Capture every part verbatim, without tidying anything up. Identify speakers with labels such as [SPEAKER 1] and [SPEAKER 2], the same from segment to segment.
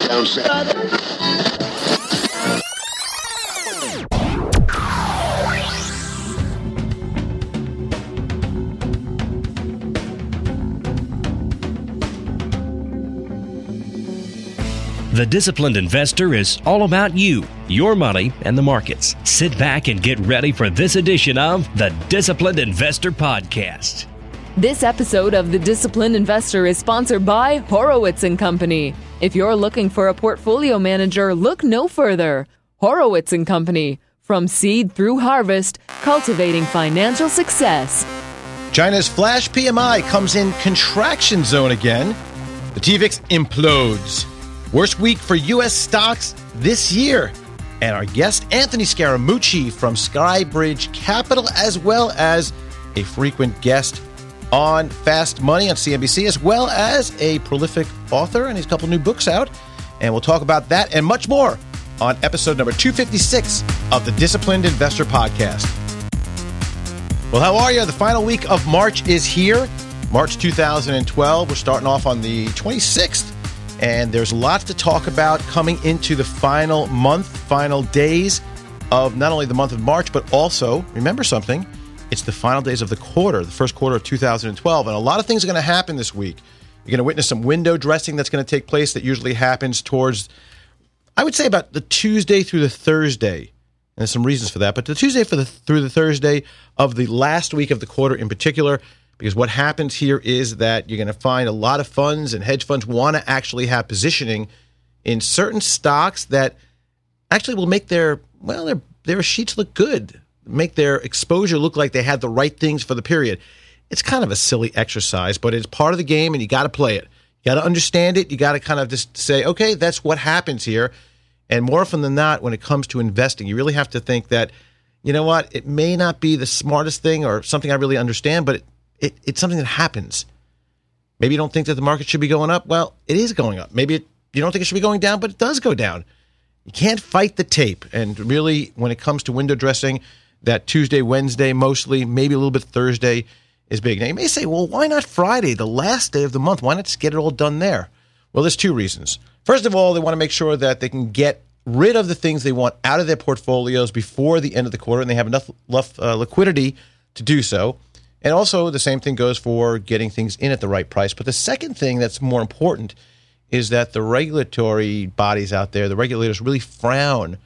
[SPEAKER 1] Down south.
[SPEAKER 2] The Disciplined Investor is all about you, your money, and the markets. Sit back and get ready for this edition of the Disciplined Investor Podcast.
[SPEAKER 3] This episode of The Disciplined Investor is sponsored by Horowitz and Company. If you're looking for a portfolio manager, look no further. Horowitz and Company. From seed through harvest, cultivating financial success.
[SPEAKER 4] China's flash P M I comes in contraction zone again. The T V I X implodes. Worst week for U S stocks this year. And our guest, Anthony Scaramucci from Skybridge Capital, as well as a frequent guest on Fast Money on C N B C, as well as a prolific author, and he's a couple new books out. And we'll talk about that and much more on episode number two fifty-six of the Disciplined Investor Podcast. Well, how are you? The final week of March is here. March two thousand twelve. We're starting off on the twenty-sixth. And there's lots to talk about coming into the final month, final days of not only the month of March, but also, remember something, it's the final days of the quarter, the first quarter of two thousand twelve. And a lot of things are going to happen this week. You're going to witness some window dressing that's going to take place that usually happens towards, I would say, about the Tuesday through the Thursday. And there's some reasons for that. But the Tuesday for the, through the Thursday of the last week of the quarter in particular, because what happens here is that you're going to find a lot of funds and hedge funds want to actually have positioning in certain stocks that actually will make their, well, their, their sheets look good, make their exposure look like they had the right things for the period. It's kind of a silly exercise, but it's part of the game and you got to play it. You got to understand it. You got to kind of just say, okay, that's what happens here. And more often than not, when it comes to investing, you really have to think that, you know what, it may not be the smartest thing or something I really understand, but it, It, it's something that happens. Maybe you don't think that the market should be going up. Well, it is going up. Maybe it, you don't think it should be going down, but it does go down. You can't fight the tape. And really, when it comes to window dressing, that Tuesday, Wednesday, mostly, maybe a little bit Thursday is big. Now, you may say, well, why not Friday, the last day of the month? Why not just get it all done there? Well, there's two reasons. First of all, they want to make sure that they can get rid of the things they want out of their portfolios before the end of the quarter, and they have enough, enough uh, liquidity to do so. And also, the same thing goes for getting things in at the right price. But the second thing that's more important is that the regulatory bodies out there, the regulators, really frown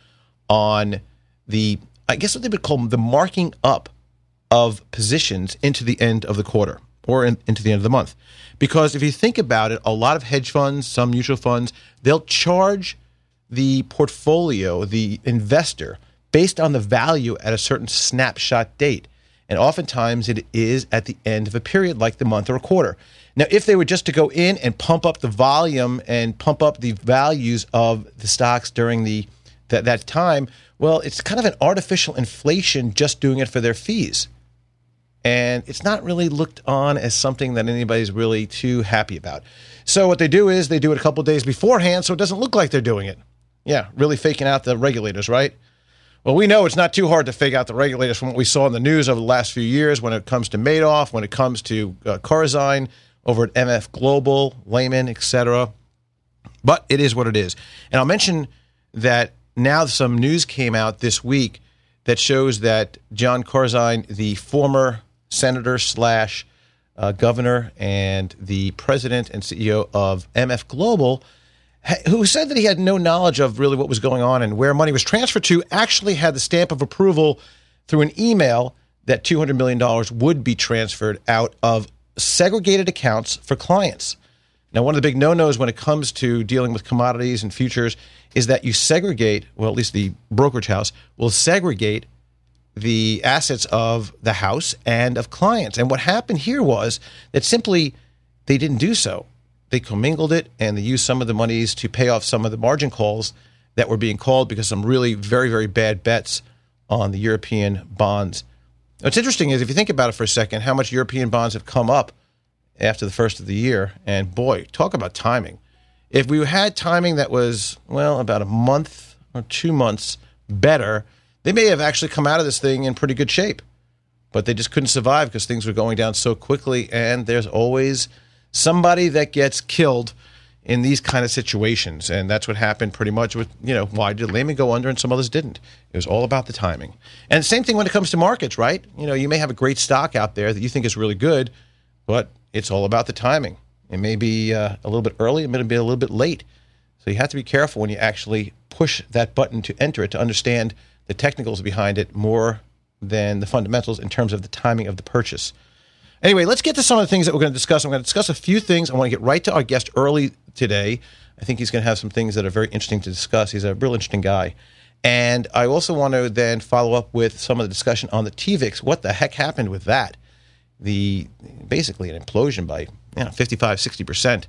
[SPEAKER 4] on the, I guess what they would call the marking up of positions into the end of the quarter or in, into the end of the month. Because if you think about it, a lot of hedge funds, some mutual funds, they'll charge the portfolio, the investor, based on the value at a certain snapshot date. And oftentimes it is at the end of a period like the month or a quarter. Now, if they were just to go in and pump up the volume and pump up the values of the stocks during the that, that time, well, it's kind of an artificial inflation just doing it for their fees. And it's not really looked on as something that anybody's really too happy about. So what they do is they do it a couple of days beforehand so it doesn't look like they're doing it. Yeah, really faking out the regulators, right? Well, we know it's not too hard to figure out the regulators from what we saw in the news over the last few years when it comes to Madoff, when it comes to uh, Corzine over at M F Global, Lehman, et cetera. But it is what it is. And I'll mention that now some news came out this week that shows that Jon Corzine, the former senator slash uh, governor and the president and C E O of M F Global, who said that he had no knowledge of really what was going on and where money was transferred to, actually had the stamp of approval through an email that two hundred million dollars would be transferred out of segregated accounts for clients. Now, one of the big no-nos when it comes to dealing with commodities and futures is that you segregate, well, at least the brokerage house will segregate the assets of the house and of clients. And what happened here was that simply they didn't do so. They commingled it, and they used some of the monies to pay off some of the margin calls that were being called because some really very, very bad bets on the European bonds. What's interesting is if you think about it for a second, how much European bonds have come up after the first of the year. And boy, talk about timing. If we had timing that was, well, about a month or two months better, they may have actually come out of this thing in pretty good shape. But they just couldn't survive because things were going down so quickly, and there's always somebody that gets killed in these kind of situations. And that's what happened pretty much with, you know, why did Lehman go under and some others didn't? It was all about the timing. And same thing when it comes to markets, right? You know, you may have a great stock out there that you think is really good, but it's all about the timing. It may be uh, a little bit early, it may be a little bit late. So you have to be careful when you actually push that button to enter it to understand the technicals behind it more than the fundamentals in terms of the timing of the purchase. Anyway, let's get to some of the things that we're going to discuss. I'm going to discuss a few things. I want to get right to our guest early today. I think he's going to have some things that are very interesting to discuss. He's a real interesting guy. And I also want to then follow up with some of the discussion on the T V I X. What the heck happened with that? The basically an implosion by you know, fifty-five, sixty percent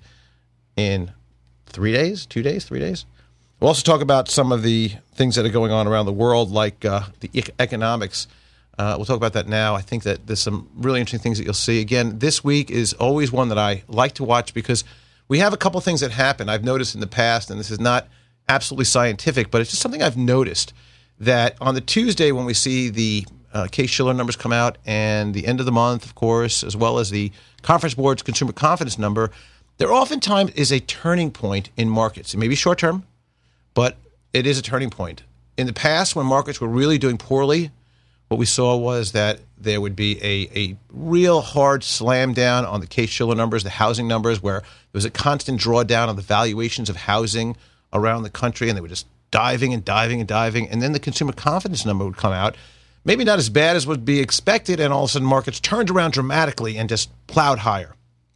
[SPEAKER 4] in three days, two days, three days. We'll also talk about some of the things that are going on around the world, like uh, the e- economics. Uh, we'll talk about that now. I think that there's some really interesting things that you'll see. Again, this week is always one that I like to watch because we have a couple things that happen. I've noticed in the past, and this is not absolutely scientific, but it's just something I've noticed, that on the Tuesday when we see the uh, Case-Shiller numbers come out and the end of the month, of course, as well as the Conference Board's consumer confidence number, there oftentimes is a turning point in markets. It may be short-term, but it is a turning point. In the past, when markets were really doing poorly, what we saw was that there would be a, a real hard slam down on the Case-Shiller numbers, the housing numbers, where there was a constant drawdown on the valuations of housing around the country, and they were just diving and diving and diving. And then the consumer confidence number would come out, maybe not as bad as would be expected, and all of a sudden markets turned around dramatically and just plowed higher.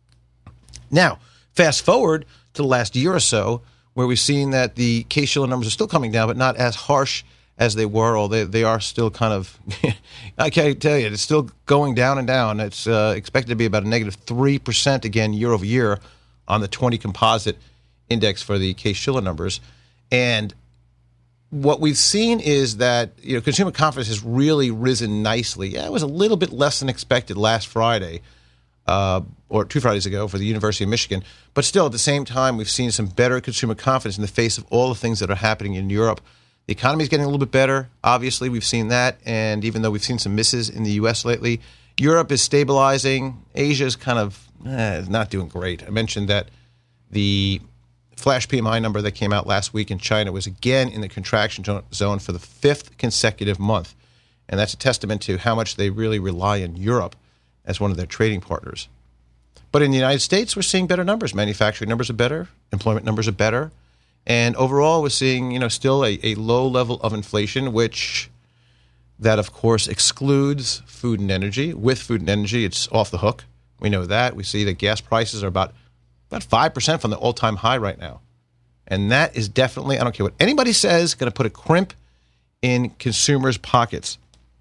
[SPEAKER 4] Now, fast forward to the last year or so, where we've seen that the Case-Shiller numbers are still coming down, but not as harsh as they were, or they, they are still kind of, I can't tell you, it's still going down and down. It's uh, expected to be about a negative three percent again year over year on the twenty composite index for the Case-Shiller numbers. And what we've seen is that you know consumer confidence has really risen nicely. Yeah, it was a little bit less than expected last Friday, uh, or two Fridays ago for the University of Michigan. But still, at the same time, we've seen some better consumer confidence in the face of all the things that are happening in Europe. The economy is getting a little bit better. Obviously, we've seen that. And even though we've seen some misses in the U S lately, Europe is stabilizing. Asia is kind of eh, not doing great. I mentioned that the flash P M I number that came out last week in China was again in the contraction zone for the fifth consecutive month. And that's a testament to how much they really rely on Europe as one of their trading partners. But in the United States, we're seeing better numbers. Manufacturing numbers are better. Employment numbers are better. And overall, we're seeing, you know, still a, a low level of inflation, which that, of course, excludes food and energy. With food and energy, it's off the hook. We know that. We see that gas prices are about, about five percent from the all-time high right now. And that is definitely, I don't care what anybody says, going to put a crimp in consumers' pockets.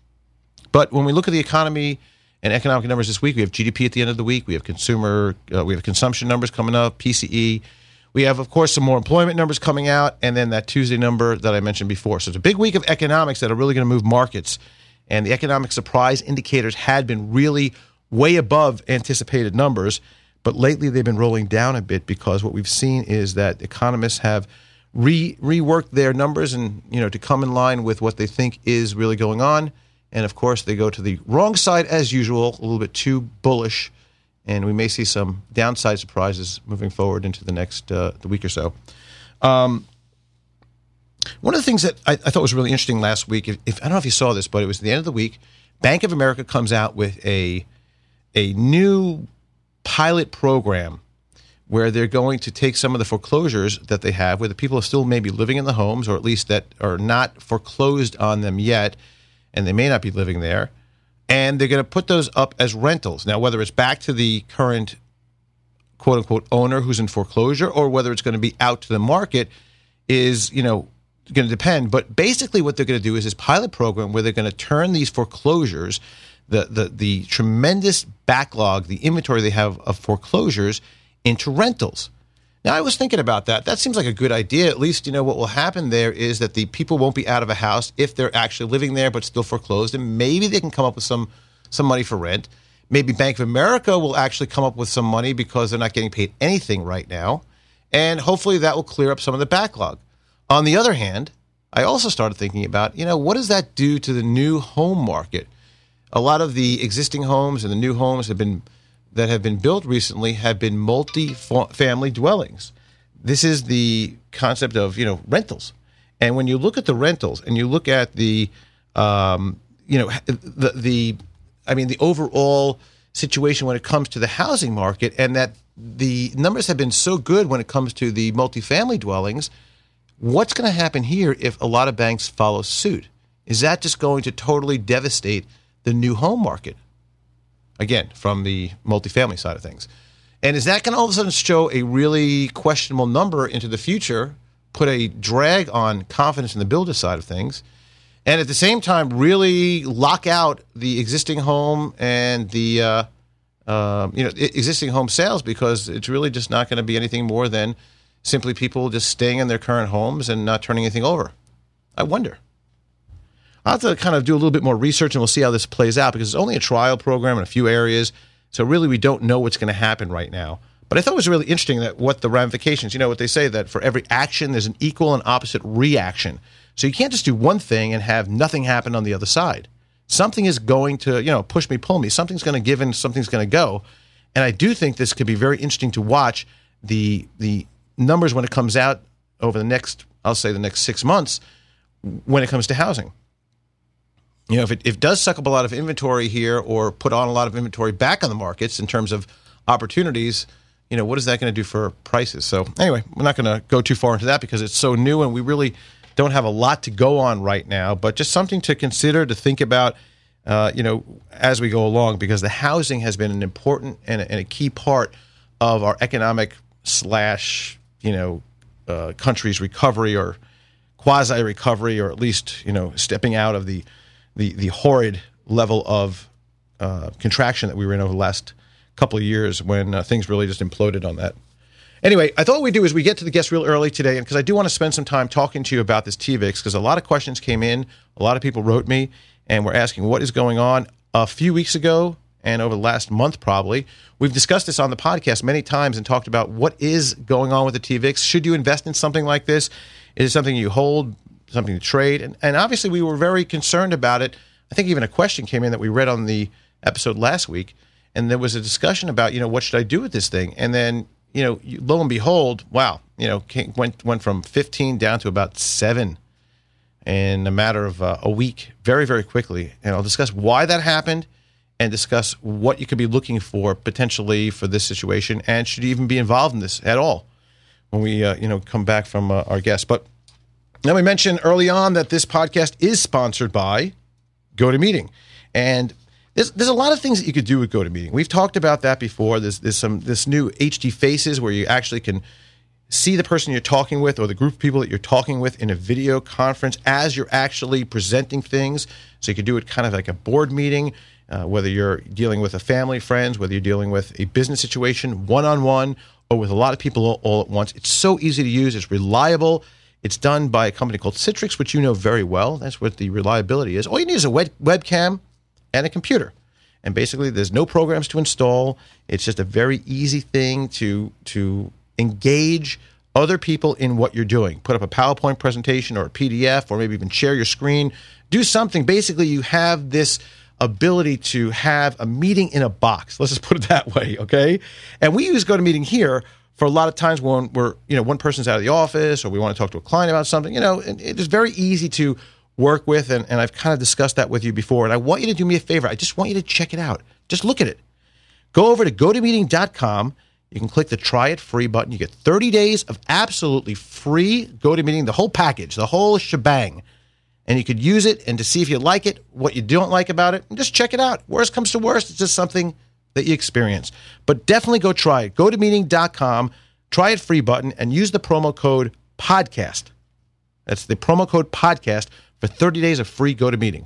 [SPEAKER 4] But when we look at the economy and economic numbers this week, we have G D P at the end of the week. We have consumer, uh, we have consumption numbers coming up, P C E. We have, of course, some more employment numbers coming out, and then that Tuesday number that I mentioned before. So it's a big week of economics that are really going to move markets. And the economic surprise indicators had been really way above anticipated numbers, but lately they've been rolling down a bit because what we've seen is that economists have re- reworked their numbers and, you know, to come in line with what they think is really going on. And, of course, they go to the wrong side as usual, a little bit too bullish. And we may see some downside surprises moving forward into the next uh, the week or so. Um, one of the things that I, I thought was really interesting last week, if, if I don't know if you saw this, but it was the end of the week, Bank of America comes out with a a new pilot program where they're going to take some of the foreclosures that they have, where the people are still maybe living in the homes, or at least that are not foreclosed on them yet, and they may not be living there. And they're going to put those up as rentals. Now, whether it's back to the current quote-unquote owner who's in foreclosure or whether it's going to be out to the market is, you know, going to depend. But basically what they're going to do is this pilot program where they're going to turn these foreclosures, the, the, the tremendous backlog, the inventory they have of foreclosures, into rentals. Now, I was thinking about that. That seems like a good idea. At least, you know, what will happen there is that the people won't be out of a house if they're actually living there but still foreclosed, and maybe they can come up with some, some money for rent. Maybe Bank of America will actually come up with some money because they're not getting paid anything right now, and hopefully that will clear up some of the backlog. On the other hand, I also started thinking about, you know, what does that do to the new home market? A lot of the existing homes and the new homes have been that have been built recently have been multi-family dwellings. this is the concept of, you know, rentals. And when you look at the rentals and you look at the, um, you know, the, the, I mean, the overall situation when it comes to the housing market, and that the numbers have been so good when it comes to the multifamily dwellings, what's going to happen here if a lot of banks follow suit? Is that just going to totally devastate the new home market? Again, from the multifamily side of things. And is that going to all of a sudden show a really questionable number into the future, put a drag on confidence in the builder side of things, and at the same time really lock out the existing home and the uh, uh, you know existing home sales, because it's really just not going to be anything more than simply people just staying in their current homes and not turning anything over? I wonder. I'll have to kind of do a little bit more research, and we'll see how this plays out, because it's only a trial program in a few areas. So really we don't know what's going to happen right now. But I thought it was really interesting that what the ramifications, you know, what they say, that for every action, there's an equal and opposite reaction. So you can't just do one thing and have nothing happen on the other side. Something is going to, you know, push me, pull me. Something's going to give in, something's going to go. And I do think this could be very interesting to watch the the numbers when it comes out over the next, I'll say the next six months, when it comes to housing. You know, if it, if it does suck up a lot of inventory here, or put on a lot of inventory back on the markets in terms of opportunities, you know, what is that going to do for prices? So anyway, we're not going to go too far into that because it's so new and we really don't have a lot to go on right now, but just something to consider, to think about, uh, you know, as we go along, because the housing has been an important and a, and a key part of our economic slash, you know, uh, country's recovery, or quasi-recovery, or at least, you know, stepping out of the the the horrid level of uh, contraction that we were in over the last couple of years, when uh, things really just imploded on that. Anyway, I thought what we'd do is we get to the guests real early today, and because I do want to spend some time talking to you about this T V I X, because a lot of questions came in, a lot of people wrote me, and were asking what is going on. A few weeks ago, and over the last month probably, we've discussed this on the podcast many times and talked about what is going on with the T V I X. Should you invest in something like this? Is it something you hold, something to trade? And, and obviously we were very concerned about it. I think even a question came in that we read on the episode last week, and there was a discussion about, you know, what should I do with this thing? And then, you know, lo and behold, wow, you know, came, went went from fifteen down to about seven in a matter of uh, a week, very, very quickly. And I'll discuss why that happened, and discuss what you could be looking for potentially for this situation, and should you even be involved in this at all when we, uh, you know, come back from uh, our guests. But now, we mentioned early on that this podcast is sponsored by GoToMeeting, and there's there's a lot of things that you could do with GoToMeeting. We've talked about that before. There's there's some this new H D Faces where you actually can see the person you're talking with, or the group of people that you're talking with, in a video conference as you're actually presenting things. So you could do it kind of like a board meeting, uh, whether you're dealing with a family, friends, whether you're dealing with a business situation, one-on-one, or with a lot of people all, all at once. It's so easy to use. It's reliable. It's done by a company called Citrix, which you know very well. That's what the reliability is. All you need is a web- webcam and a computer. And basically, there's no programs to install. It's just a very easy thing to to engage other people in what you're doing. Put up a PowerPoint presentation or a P D F, or maybe even share your screen. Do something. Basically, you have this ability to have a meeting in a box. Let's just put it that way, okay? And we use GoToMeeting here for a lot of times when we're, you know, one person's out of the office, or we want to talk to a client about something. You know, it, it is very easy to work with, and, and I've kind of discussed that with you before. And I want you to do me a favor. I just want you to check it out. Just look at it. Go over to go to meeting dot com. You can click the Try It Free button. You get thirty days of absolutely free GoToMeeting, the whole package, the whole shebang. And you could use it and to see if you like it, what you don't like about it, and just check it out. Worst comes to worst, it's just something that you experience. But definitely go try it. go to meeting dot com, Try It Free button, and use the promo code PODCAST. That's the promo code PODCAST for thirty days of free GoToMeeting.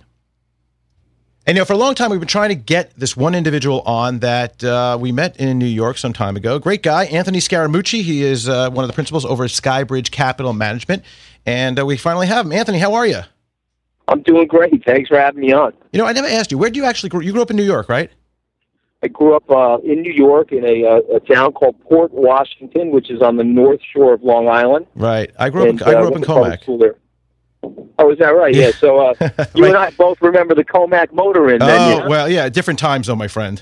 [SPEAKER 4] And, you know, for a long time, we've been trying to get this one individual on that uh, we met in New York some time ago. Great guy, Anthony Scaramucci. He is uh, one of the principals over at Skybridge Capital Management. And uh, we finally have him. Anthony, how are you?
[SPEAKER 1] I'm doing great. Thanks for having me on.
[SPEAKER 4] You know, I never asked you, where do you actually grow? You grew up in New York, right?
[SPEAKER 1] I grew up uh, in New York in a, uh, a town called Port Washington, which is on the north shore of Long Island.
[SPEAKER 4] Right. I grew up,
[SPEAKER 1] and,
[SPEAKER 4] in, I grew
[SPEAKER 1] uh,
[SPEAKER 4] up in Comac.
[SPEAKER 1] School there. Oh, is that right? Yeah. So uh, you
[SPEAKER 4] right.
[SPEAKER 1] and I both remember the Comac Motor Inn.
[SPEAKER 4] Oh,
[SPEAKER 1] then, yeah?
[SPEAKER 4] well, yeah, different time zone, my friend.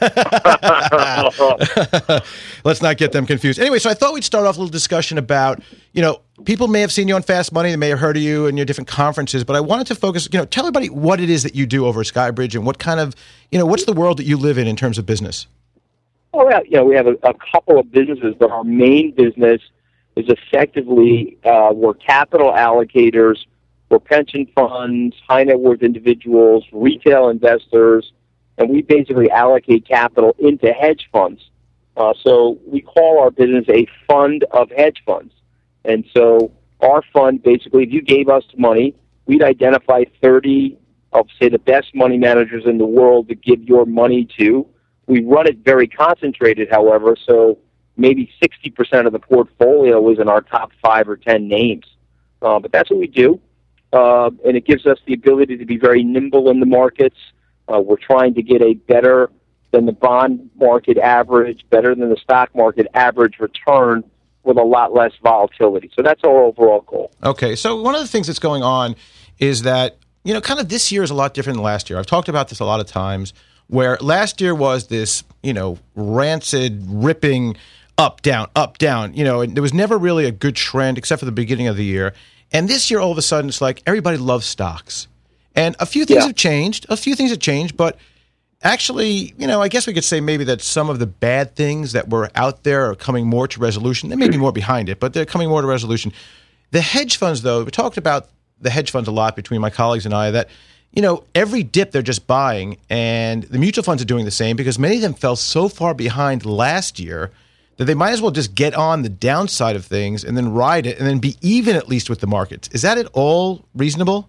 [SPEAKER 4] Let's not get them confused. Anyway, so I thought we'd start off a little discussion about, you know, people may have seen you on Fast Money, they may have heard of you in your different conferences, but I wanted to focus, you know, tell everybody what it is that you do over at Skybridge and what kind of, you know, what's the world that you live in in terms of business?
[SPEAKER 1] Oh, yeah, you know, we have a, a couple of businesses, but our main business is effectively uh, we're capital allocators, we're pension funds, high net worth individuals, retail investors, and we basically allocate capital into hedge funds. Uh, so we call our business a fund of hedge funds. And so our fund, basically, if you gave us money, we'd identify thirty of, say, the best money managers in the world to give your money to. We run it very concentrated, however, so maybe sixty percent of the portfolio is in our top five or ten names. Uh, but that's what we do, uh, and it gives us the ability to be very nimble in the markets. Uh, we're trying to get a better than the bond market average, better than the stock market average return with a lot less volatility. So that's our overall goal.
[SPEAKER 4] Okay, so one of the things that's going on is that, you know, kind of this year is a lot different than last year. I've talked about this a lot of times, where last year was this, you know, rancid, ripping up, down, up, down, you know, and there was never really a good trend except for the beginning of the year. And this year, all of a sudden, it's like everybody loves stocks. And a few things
[SPEAKER 1] Yeah.
[SPEAKER 4] have changed, a few things have changed, but actually, you know, I guess we could say maybe that some of the bad things that were out there are coming more to resolution. There may be more behind it, but they're coming more to resolution. The hedge funds, though, we talked about the hedge funds a lot between my colleagues and I, that, you know, every dip they're just buying, and the mutual funds are doing the same because many of them fell so far behind last year that they might as well just get on the downside of things and then ride it and then be even at least with the markets. Is that at all reasonable?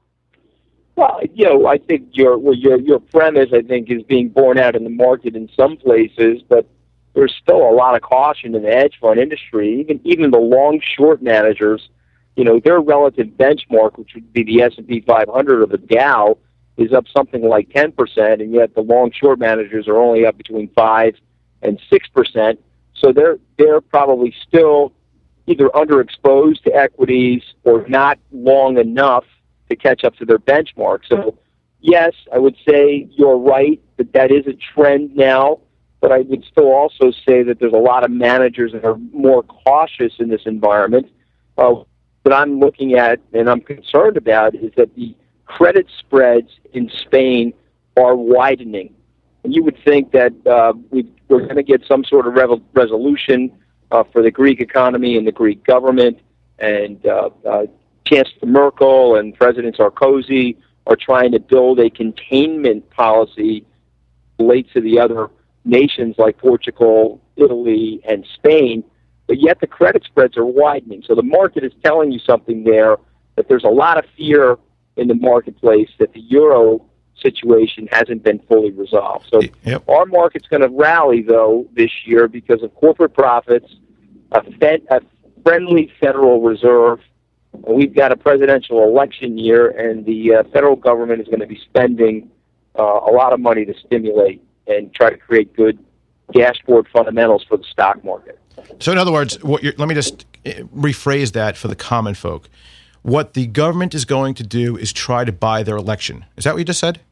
[SPEAKER 1] Well, you know, I think your well, your your premise, I think, is being borne out in the market in some places, but there's still a lot of caution in the hedge fund industry. Even even the long short managers, you know, their relative benchmark, which would be the S and P five hundred or the Dow, is up something like ten percent, and yet the long short managers are only up between five and six percent. So they're they're probably still either underexposed to equities or not long enough to catch up to their benchmark. So, yes, I would say you're right that that is a trend now, but I would still also say that there's a lot of managers that are more cautious in this environment. Uh, what I'm looking at and I'm concerned about is that the credit spreads in Spain are widening. And you would think that uh, we, we're going to get some sort of rev- resolution uh, for the Greek economy and the Greek government, and uh, uh, Chancellor Merkel and President Sarkozy are trying to build a containment policy related to the other nations like Portugal, Italy, and Spain, but yet the credit spreads are widening. So the market is telling you something there, that there's a lot of fear in the marketplace that the euro situation hasn't been fully resolved. So yep. Our market's going to rally, though, this year because of corporate profits, a, fed, a friendly Federal Reserve. We've got a presidential election year, and the uh, federal government is going to be spending uh, a lot of money to stimulate and try to create good dashboard fundamentals for the stock market.
[SPEAKER 4] So, in other words, what you're, let me just rephrase that for the common folk. What the government is going to do is try to buy their election. Is that what you just said?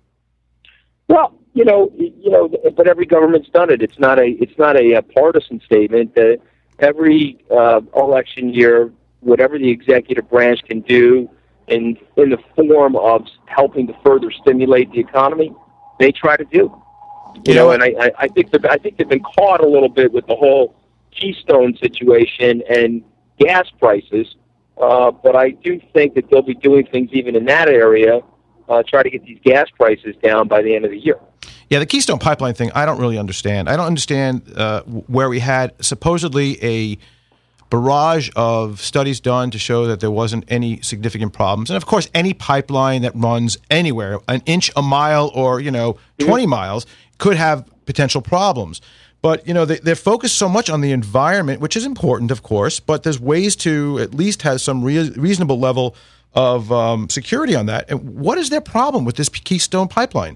[SPEAKER 1] Well, you know, you know, but every government's done it. It's not a, it's not a, a partisan statement. Uh, every uh, election year, whatever the executive branch can do in in the form of helping to further stimulate the economy, they try to do. You, you know, know, and I, I think they've, I think they've been caught a little bit with the whole Keystone situation and gas prices. Uh, but I do think that they'll be doing things even in that area, uh, try to get these gas prices down by the end of the year.
[SPEAKER 4] Yeah, the Keystone Pipeline thing, I don't really understand. I don't understand uh, where we had supposedly a barrage of studies done to show that there wasn't any significant problems. And, of course, any pipeline that runs anywhere, an inch, a mile, or, you know, twenty mm-hmm. miles, could have potential problems. But, you know, they, they're focused so much on the environment, which is important, of course, but there's ways to at least have some re- reasonable level of um, security on that. And what is their problem with this Keystone Pipeline?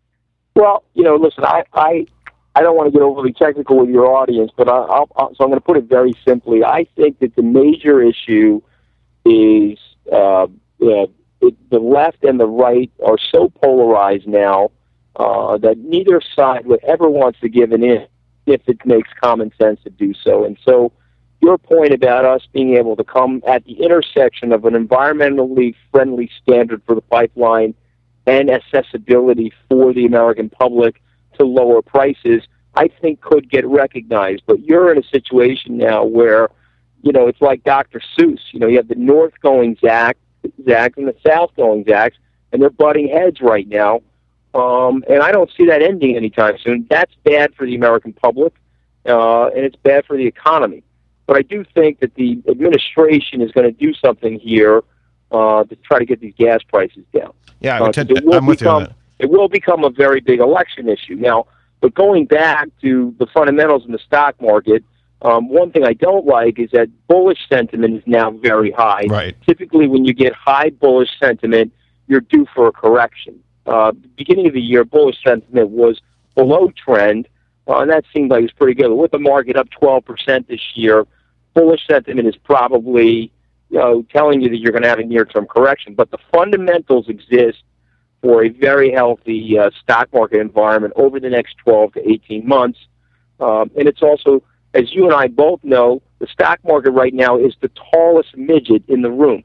[SPEAKER 1] Well, you know, listen, I I, I don't want to get overly technical with your audience, but I, I'll, I'll, so I'm going to put it very simply. I think that the major issue is uh, uh, the left and the right are so polarized now uh, that neither side would ever wants to give an in if it makes common sense to do so. And so your point about us being able to come at the intersection of an environmentally friendly standard for the pipeline and accessibility for the American public to lower prices, I think could get recognized. But you're in a situation now where, you know, it's like Doctor Seuss. You know, you have the North going Zach, Zach and the South going Zach, and they're butting heads right now. Um, and I don't see that ending anytime soon. That's bad for the American public, uh, and it's bad for the economy. But I do think that the administration is going to do something here uh, to try to get these gas prices down.
[SPEAKER 4] Yeah,
[SPEAKER 1] uh,
[SPEAKER 4] tend,
[SPEAKER 1] I'm
[SPEAKER 4] with
[SPEAKER 1] become,
[SPEAKER 4] you on that.
[SPEAKER 1] It will become a very big election issue. Now, but going back to the fundamentals in the stock market, um, one thing I don't like is that bullish sentiment is now very high.
[SPEAKER 4] Right.
[SPEAKER 1] Typically, when you get high bullish sentiment, you're due for a correction. Uh, beginning of the year, bullish sentiment was below trend, uh, and that seemed like it was pretty good. But with the market up twelve percent this year, bullish sentiment is probably, you know, telling you that you're going to have a near-term correction. But the fundamentals exist for a very healthy uh, stock market environment over the next twelve to eighteen months. Um, and it's also, as you and I both know, the stock market right now is the tallest midget in the room.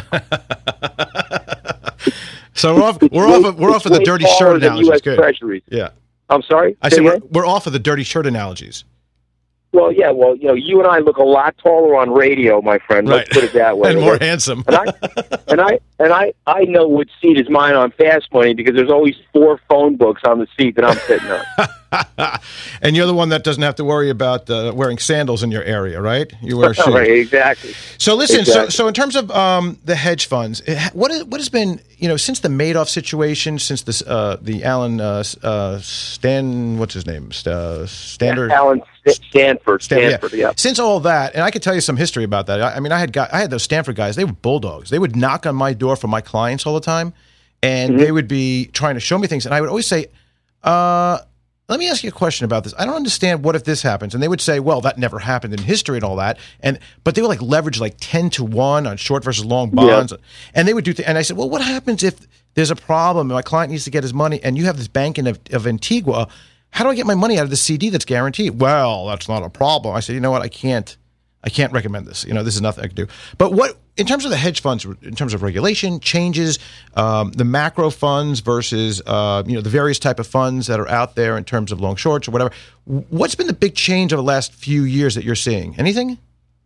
[SPEAKER 4] So we're off. We're off. Of, we're off of the dirty shirt analogies.
[SPEAKER 1] U S
[SPEAKER 4] Good.
[SPEAKER 1] Treasuries.
[SPEAKER 4] Yeah.
[SPEAKER 1] I'm sorry.
[SPEAKER 4] I said we're, we're off of the dirty shirt analogies.
[SPEAKER 1] Well, yeah. Well, you know, you and I look a lot taller on radio, my friend.
[SPEAKER 4] Right.
[SPEAKER 1] Let's put it that way.
[SPEAKER 4] And more handsome.
[SPEAKER 1] and I and I and I I know what seat is mine on Fast Money because there's always four phone books on the seat that I'm sitting on.
[SPEAKER 4] And you're the one that doesn't have to worry about uh, wearing sandals in your area, right? You wear shoes.
[SPEAKER 1] Right, exactly.
[SPEAKER 4] So listen,
[SPEAKER 1] exactly.
[SPEAKER 4] so so in terms of um, the hedge funds, what is, what has been, you know, since the Madoff situation, since this uh, the Alan uh, uh, Stan, what's his name, uh, Standard
[SPEAKER 1] yeah, Alan Stanford, Stanford,
[SPEAKER 4] yeah.
[SPEAKER 1] yeah.
[SPEAKER 4] Since all that, and I could tell you some history about that. I, I mean, I had got, I had those Stanford guys. They were bulldogs. They would knock on my door for my clients all the time, and mm-hmm. they would be trying to show me things, and I would always say, uh. Let me ask you a question about this. I don't understand what if this happens. And they would say, well, that never happened in history and all that. And but they would like leverage like ten to one on short versus long bonds. Yeah. And they would do th- and I said, well, what happens if there's a problem and my client needs to get his money and you have this bank in of, of Antigua? How do I get my money out of the C D that's guaranteed? Well, that's not a problem. I said, you know what? I can't I can't recommend this. You know, this is nothing I can do. But what, in terms of the hedge funds, in terms of regulation, changes, um, the macro funds versus, uh, you know, the various type of funds that are out there in terms of long shorts or whatever, what's been the big change over the last few years that you're seeing? Anything?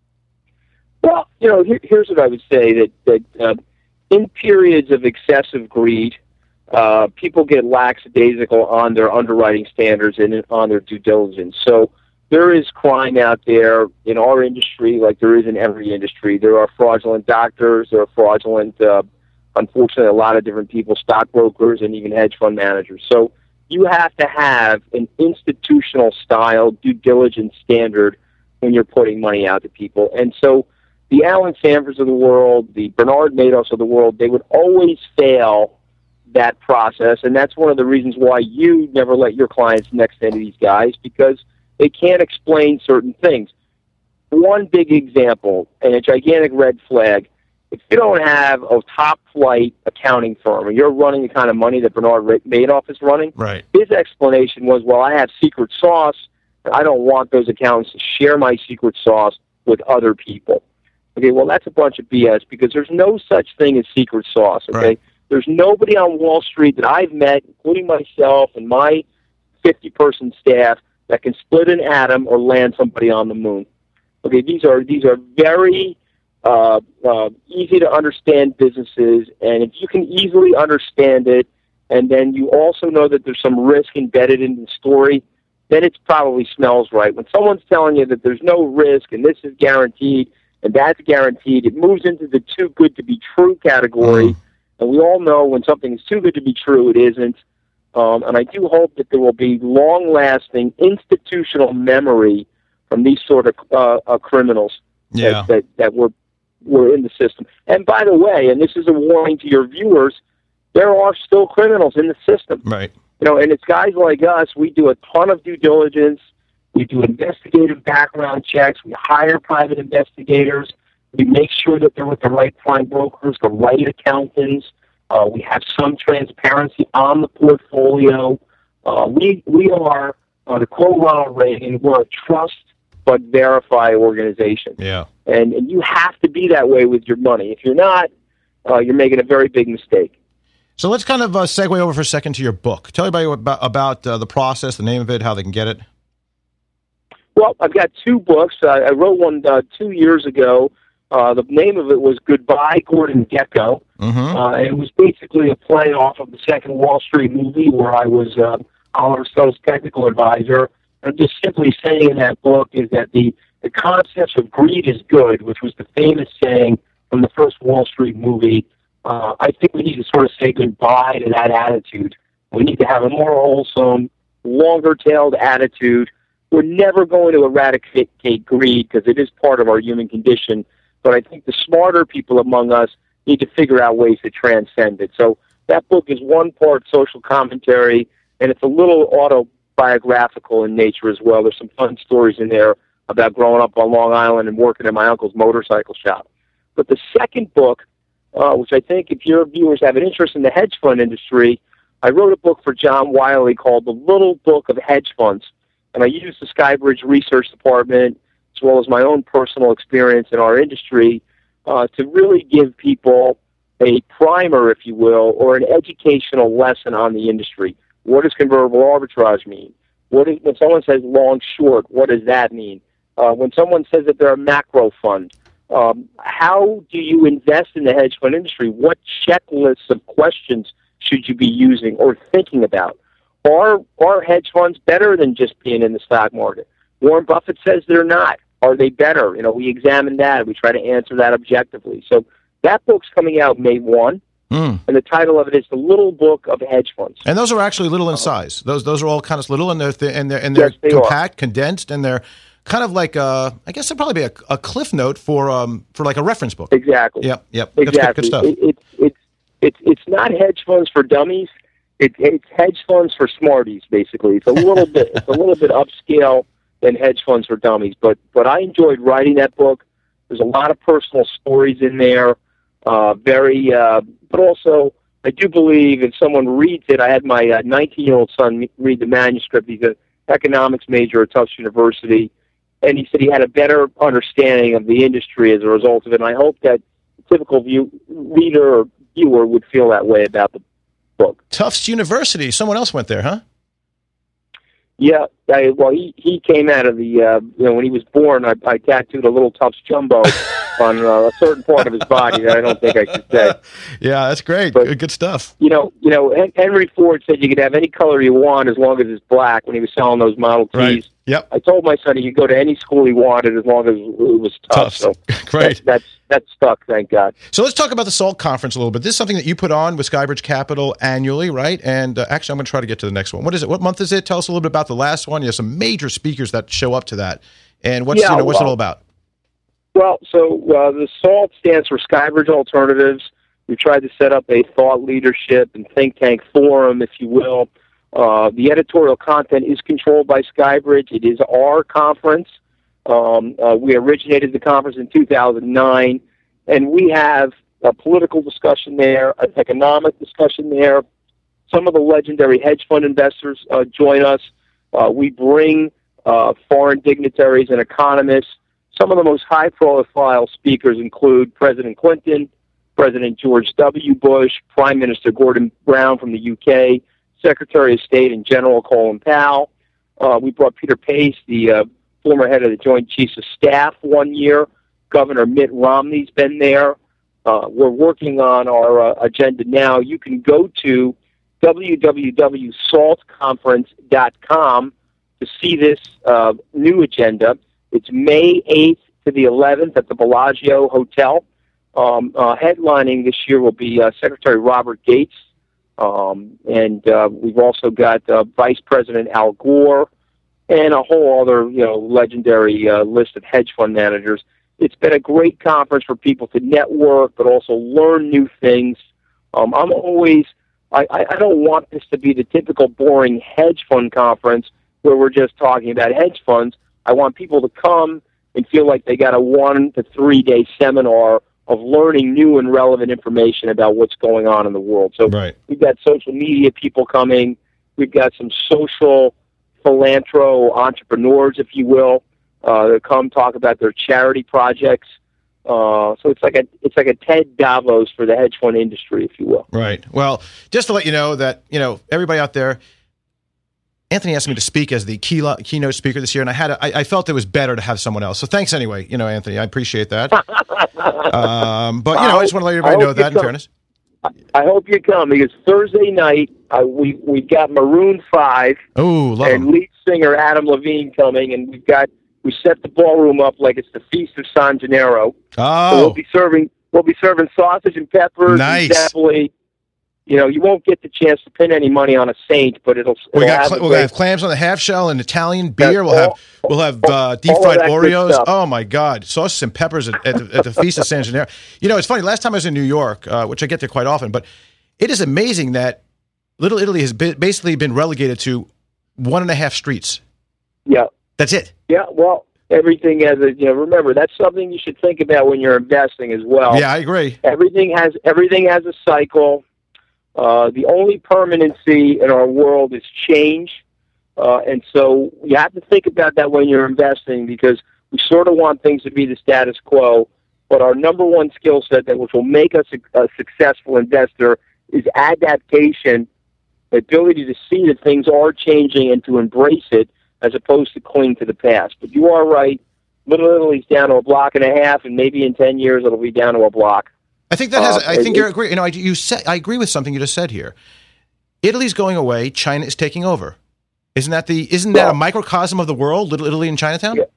[SPEAKER 1] Well, you know, here, here's what I would say, that, that uh, in periods of excessive greed, uh, people get lackadaisical on their underwriting standards and on their due diligence. So, there is crime out there in our industry like there is in every industry. There are fraudulent doctors. There are fraudulent, uh, unfortunately, a lot of different people, stockbrokers, and even hedge fund managers. So you have to have an institutional-style due diligence standard when you're putting money out to people. And so the Alan Sanfords of the world, the Bernard Madoffs of the world, they would always fail that process. And that's one of the reasons why you never let your clients next to any of these guys, because they can't explain certain things. One big example, and a gigantic red flag, if you don't have a top-flight accounting firm and you're running the kind of money that Bernard Madoff is running,
[SPEAKER 4] right.
[SPEAKER 1] His explanation was, well, I have secret sauce, and I don't want those accountants to share my secret sauce with other people. Okay, well, that's a bunch of B S because there's no such thing as secret sauce, okay?
[SPEAKER 4] Right.
[SPEAKER 1] There's nobody on Wall Street that I've met, including myself and my fifty-person staff, that can split an atom or land somebody on the moon. Okay, these are these are very uh, uh, easy to understand businesses, and if you can easily understand it, and then you also know that there's some risk embedded in the story, then it probably smells right. When someone's telling you that there's no risk and this is guaranteed and that's guaranteed, it moves into the too good to be true category, mm. and we all know when something is too good to be true, it isn't. Um, and I do hope that there will be long-lasting institutional memory from these sort of uh, uh, criminals
[SPEAKER 4] yeah.
[SPEAKER 1] that, that, that were, were in the system. And by the way, and this is a warning to your viewers, there are still criminals in the system.
[SPEAKER 4] Right.
[SPEAKER 1] You know, and it's guys like us. We do a ton of due diligence. We do investigative background checks. We hire private investigators. We make sure that they're with the right prime brokers, the right accountants, Uh, we have some transparency on the portfolio. Uh, we we are, uh, to quote Ronald Reagan, we're a trust but verify organization.
[SPEAKER 4] Yeah.
[SPEAKER 1] And, and you have to be that way with your money. If you're not, uh, you're making a very big mistake.
[SPEAKER 4] So let's kind of uh, segue over for a second to your book. Tell everybody about, about uh, the process, the name of it, how they can get it.
[SPEAKER 1] Well, I've got two books. Uh, I wrote one uh, two years ago. Uh, the name of it was Goodbye, Gordon Gekko.
[SPEAKER 4] Mm-hmm.
[SPEAKER 1] Uh, it was basically a play off of the second Wall Street movie where I was uh, Oliver Stone's technical advisor. And just simply saying in that book is that the, the concept of greed is good, which was the famous saying from the first Wall Street movie. Uh, I think we need to sort of say goodbye to that attitude. We need to have a more wholesome, longer-tailed attitude. We're never going to eradicate greed because it is part of our human condition. But I think the smarter people among us need to figure out ways to transcend it. So that book is one part social commentary, and it's a little autobiographical in nature as well. There's some fun stories in there about growing up on Long Island and working at my uncle's motorcycle shop. But the second book, uh, which I think if your viewers have an interest in the hedge fund industry, I wrote a book for John Wiley called The Little Book of Hedge Funds. And I used the Skybridge Research Department as well as my own personal experience in our industry uh, to really give people a primer, if you will, or an educational lesson on the industry. What does convertible arbitrage mean? What is, when someone says long short, what does that mean? Uh, when someone says that they're a macro fund, um, how do you invest in the hedge fund industry? What checklists of questions should you be using or thinking about? Are, are hedge funds better than just being in the stock market? Warren Buffett says they're not. Are they better? You know, we examine that. We try to answer that objectively. So that book's coming out May first, mm. and the title of it is The Little Book of Hedge Funds.
[SPEAKER 4] And those are actually little in size. Those those are all kind of little, and they're th- and they're, and they're yes, compact, are. condensed, and they're kind of like uh, I guess they'd probably be a, a cliff note for um for like a reference book.
[SPEAKER 1] Exactly.
[SPEAKER 4] Yep. Yep.
[SPEAKER 1] Exactly.
[SPEAKER 4] That's good, good stuff.
[SPEAKER 1] It, it, it's it's it's not hedge funds for dummies. It, it's hedge funds for smarties, basically. It's a little bit it's a little bit upscale than hedge funds for dummies. But but I enjoyed writing that book. There's a lot of personal stories in there. Uh, very, uh, but also I do believe if someone reads it, I had my uh, nineteen-year-old son read the manuscript. He's an economics major at Tufts University, and he said he had a better understanding of the industry as a result of it. And I hope that the typical view, reader or viewer would feel that way about the book.
[SPEAKER 4] Tufts University. Someone else went there, huh?
[SPEAKER 1] Yeah, I, well, he, he came out of the, uh, you know, when he was born, I, I tattooed a little Tufts Jumbo on uh, a certain part of his body that I don't think I should say.
[SPEAKER 4] Yeah, that's great.
[SPEAKER 1] But,
[SPEAKER 4] good, good stuff.
[SPEAKER 1] You know, you know, Henry Ford said you could have any color you want as long as it's black when he was selling those Model Ts.
[SPEAKER 4] Right. Yep.
[SPEAKER 1] I told my son he could go to any school he wanted as long as it was tough.
[SPEAKER 4] So great.
[SPEAKER 1] That, that's that's stuck, thank God.
[SPEAKER 4] So let's talk about the SALT conference a little bit. This is something that you put on with Skybridge Capital annually, right? And uh, actually, I'm going to try to get to the next one. What is it? What month is it? Tell us a little bit about the last one. You have some major speakers that show up to that. And what's
[SPEAKER 1] yeah,
[SPEAKER 4] you know, what's
[SPEAKER 1] well,
[SPEAKER 4] it all about?
[SPEAKER 1] Well, so uh, the SALT stands for Skybridge Alternatives. We tried to set up a thought leadership and think tank forum, if you will. Uh, the editorial content is controlled by Skybridge. It is our conference. Um, uh, we originated the conference in two thousand nine, and we have a political discussion there, an economic discussion there. Some of the legendary hedge fund investors uh, join us. Uh, we bring uh, foreign dignitaries and economists. Some of the most high-profile speakers include President Clinton, President George W. Bush, Prime Minister Gordon Brown from the U K, Secretary of State and General Colin Powell. Uh, we brought Peter Pace, the uh, former head of the Joint Chiefs of Staff, one year. Governor Mitt Romney's been there. Uh, we're working on our uh, agenda now. You can go to w w w dot salt conference dot com to see this uh, new agenda. It's May eighth to the eleventh at the Bellagio Hotel. Um, uh, headlining this year will be uh, Secretary Robert Gates. Um, and uh, we've also got uh, Vice President Al Gore and a whole other, you know, legendary uh, list of hedge fund managers. It's been a great conference for people to network, but also learn new things. Um, I'm always, I, I don't want this to be the typical boring hedge fund conference where we're just talking about hedge funds. I want people to come and feel like they got a one to three day seminar of learning new and relevant information about what's going on in the world. So
[SPEAKER 4] right.
[SPEAKER 1] we've got social media people coming. We've got some social philanthro entrepreneurs, if you will, uh, that come talk about their charity projects. Uh, so it's like a it's like a TED Davos for the hedge fund industry, if you will.
[SPEAKER 4] Right. Well, just to let you know that, you know, everybody out there, Anthony asked me to speak as the key, keynote speaker this year, and I had a, I, I felt it was better to have someone else. So thanks anyway, you know, Anthony. I appreciate that. um, but, you know, I just want to let everybody know that, in
[SPEAKER 1] come.
[SPEAKER 4] fairness.
[SPEAKER 1] I hope you come, because Thursday night uh, we we got Maroon Five
[SPEAKER 4] oh, love
[SPEAKER 1] and
[SPEAKER 4] them.
[SPEAKER 1] lead singer Adam Levine coming, and we've got we set the ballroom up like it's the Feast of San Gennaro.
[SPEAKER 4] Oh,
[SPEAKER 1] so we'll be serving we'll be serving sausage and peppers.
[SPEAKER 4] Nice.
[SPEAKER 1] And definitely, you know, you won't get the chance to pin any money on a saint, but it'll. it'll
[SPEAKER 4] we got
[SPEAKER 1] have
[SPEAKER 4] cl-
[SPEAKER 1] a
[SPEAKER 4] we'll have clams on the half shell and Italian beer. We'll
[SPEAKER 1] all,
[SPEAKER 4] have we'll have uh, deep
[SPEAKER 1] all
[SPEAKER 4] fried
[SPEAKER 1] of that good
[SPEAKER 4] Oreos.
[SPEAKER 1] stuff.
[SPEAKER 4] Oh my God, sausages and peppers at, at, the, at the Feast of San Gennaro. You know, it's funny. Last time I was in New York, uh, which I get there quite often, but it is amazing that Little Italy has been, basically been relegated to one and a half streets.
[SPEAKER 1] Yeah.
[SPEAKER 4] That's it.
[SPEAKER 1] Yeah. Well, everything has a, you know, remember, that's something you should think about when you're investing as well.
[SPEAKER 4] Yeah, I agree.
[SPEAKER 1] Everything has everything has a cycle. Uh, the only permanency in our world is change. Uh, and so you have to think about that when you're investing, because we sort of want things to be the status quo. But our number one skill set that which will make us a, a successful investor is adaptation, the ability to see that things are changing and to embrace it as opposed to cling to the past. But you are right. Little Italy's down to a block and a half, and maybe in ten years it'll be down to a block.
[SPEAKER 4] I think that has.
[SPEAKER 1] Uh,
[SPEAKER 4] I think
[SPEAKER 1] it,
[SPEAKER 4] you're agree. You know, I, you said I agree with something you just said here. Italy's going away. China is taking over. Isn't that the? Isn't that
[SPEAKER 1] well,
[SPEAKER 4] a microcosm of the world? Little Italy and Chinatown.
[SPEAKER 1] Yeah.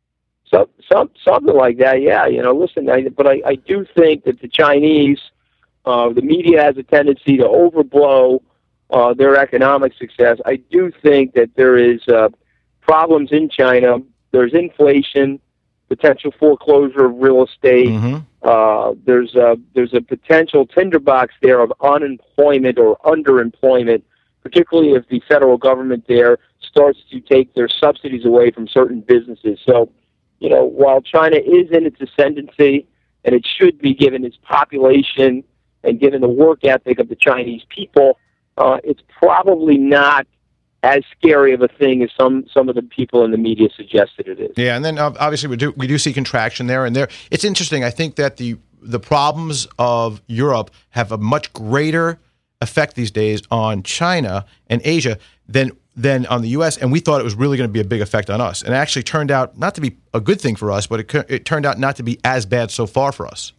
[SPEAKER 1] So, some something like that. Yeah. You know, listen. I, but I, I do think that the Chinese, uh, the media has a tendency to overblow uh, their economic success. I do think that there is uh, problems in China. There's inflation, potential foreclosure of real estate.
[SPEAKER 4] Mm-hmm.
[SPEAKER 1] Uh, there's a, there's a potential tinderbox there of unemployment or underemployment, particularly if the federal government there starts to take their subsidies away from certain businesses. So, you know, while China is in its ascendancy, and it should be given its population and given the work ethic of the Chinese people, uh, it's probably not as scary of a thing as some, some of the people in the media suggested it is.
[SPEAKER 4] Yeah, and then uh, obviously we do we do see contraction there, and there. It's interesting. I think that the the problems of Europe have a much greater effect these days on China and Asia than than on the U S, and we thought it was really going to be a big effect on us, and it actually turned out not to be a good thing for us, but it it turned out not to be as bad so far for us.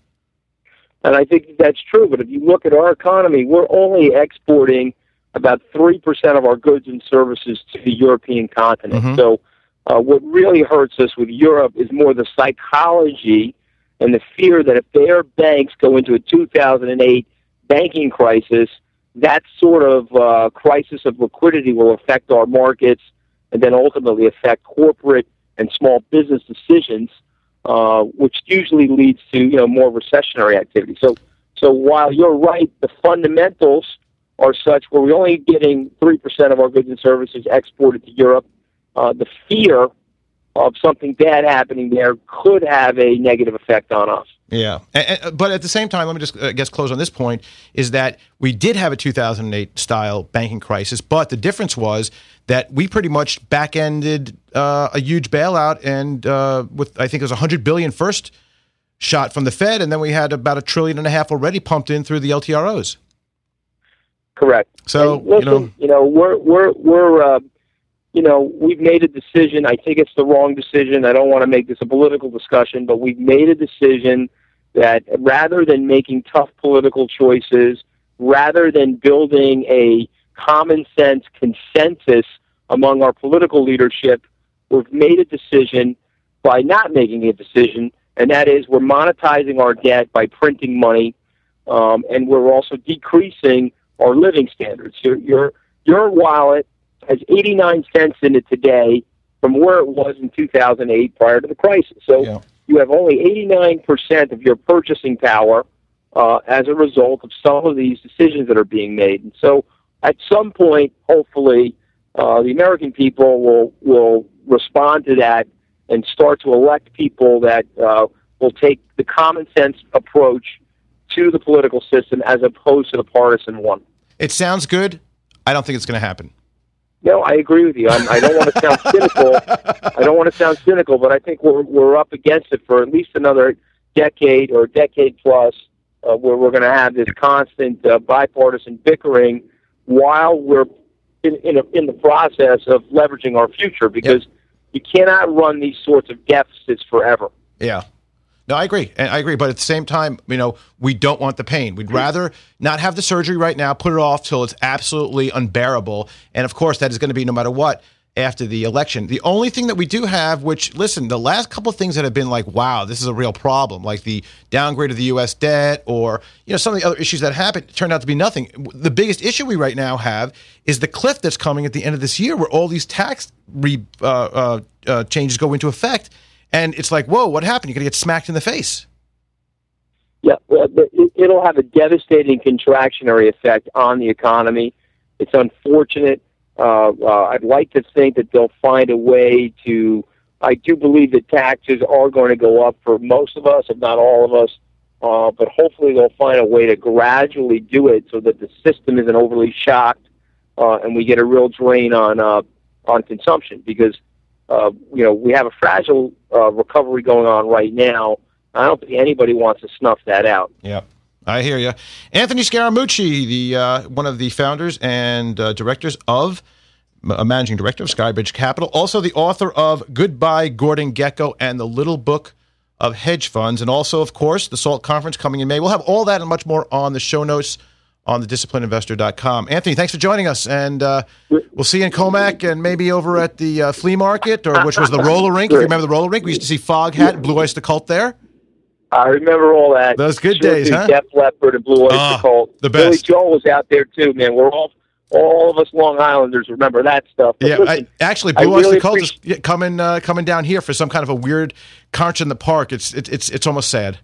[SPEAKER 1] And I think that's true. But if you look at our economy, we're only exporting about three percent of our goods and services to the European continent.
[SPEAKER 4] Mm-hmm.
[SPEAKER 1] So uh, what really hurts us with Europe is more the psychology and the fear that if their banks go into a two thousand eight banking crisis, that sort of uh, crisis of liquidity will affect our markets and then ultimately affect corporate and small business decisions, uh, which usually leads to, you know, more recessionary activity. So, so while you're right, the fundamentals are such where we're only getting three percent of our goods and services exported to Europe. Uh, the fear of something bad happening there could have a negative effect on us.
[SPEAKER 4] Yeah, and, and, but at the same time, let me just, I guess, close on this point, is that we did have a two thousand eight style banking crisis, but the difference was that we pretty much back-ended uh, a huge bailout, and uh, with, I think it was one hundred billion dollars first shot from the Fed, and then we had about a trillion and a half already pumped in through the L T R Os.
[SPEAKER 1] Correct.
[SPEAKER 4] So,
[SPEAKER 1] and listen,
[SPEAKER 4] you know,
[SPEAKER 1] you know, we're we're we're uh, you know, we've made a decision. I think it's the wrong decision. I don't want to make this a political discussion, but we've made a decision that rather than making tough political choices, rather than building a common sense consensus among our political leadership, we've made a decision by not making a decision, and that is we're monetizing our debt by printing money, um, and we're also decreasing our living standards. Your your your wallet has eighty-nine cents in it today from where it was in two thousand eight prior to the crisis. So
[SPEAKER 4] yeah.
[SPEAKER 1] You have only eighty-nine percent of your purchasing power uh, as a result of some of these decisions that are being made. And so at some point, hopefully, uh, the American people will will respond to that and start to elect people that uh, will take the common sense approach to the political system as opposed to the partisan one.
[SPEAKER 4] It sounds good. I don't think it's going to happen.
[SPEAKER 1] No, I agree with you. I'm, I don't want to sound cynical. I don't want to sound cynical, but I think we're we're up against it for at least another decade or decade plus, uh, where we're going to have this constant uh, bipartisan bickering while we're in in, a, in the process of leveraging our future. Because yep. you cannot run these sorts of deficits forever.
[SPEAKER 4] Yeah. No, I agree. And I agree. But at the same time, you know, we don't want the pain. We'd rather not have the surgery right now, put it off till it's absolutely unbearable. And, of course, that is going to be no matter what after the election. The only thing that we do have, which, listen, the last couple of things that have been like, wow, this is a real problem, like the downgrade of the U S debt or, you know, some of the other issues that happened turned out to be nothing. The biggest issue we right now have is the cliff that's coming at the end of this year where all these tax re, uh, uh, uh, changes go into effect. And it's like, whoa, what happened? You're going to get smacked in the face.
[SPEAKER 1] Yeah, well, it'll have a devastating contractionary effect on the economy. It's unfortunate. Uh, uh, I'd like to think that they'll find a way to, I do believe that taxes are going to go up for most of us, if not all of us, uh, but hopefully they'll find a way to gradually do it so that the system isn't overly shocked uh, and we get a real drain on uh, on consumption because Uh, you know, we have a fragile uh, recovery going on right now. I don't think anybody wants to snuff that out.
[SPEAKER 4] Yeah, I hear you. Anthony Scaramucci, the uh, one of the founders and uh, directors of, uh, managing director of Skybridge Capital, also the author of Goodbye Gordon Gekko and the Little Book of Hedge Funds, and also, of course, the SALT Conference coming in May. We'll have all that and much more on the show notes on the disciplined investor dot com. Anthony, thanks for joining us, and uh, we'll see you in Comac and maybe over at the uh, flea market, or which was the roller rink. If you remember the roller rink, we used to see Foghat, Blue Oyster Cult there.
[SPEAKER 1] I remember all that.
[SPEAKER 4] Those good
[SPEAKER 1] sure
[SPEAKER 4] days, huh?
[SPEAKER 1] Def Leppard and Blue Oyster
[SPEAKER 4] oh,
[SPEAKER 1] Cult.
[SPEAKER 4] The best.
[SPEAKER 1] Billy Joel was out there too, man. We're all all of us Long Islanders remember that stuff. But
[SPEAKER 4] yeah,
[SPEAKER 1] listen,
[SPEAKER 4] I, actually, Blue
[SPEAKER 1] really
[SPEAKER 4] Oyster Cult is
[SPEAKER 1] appreciate-
[SPEAKER 4] coming uh, coming down here for some kind of a weird concert in the park. It's it, it's it's almost sad.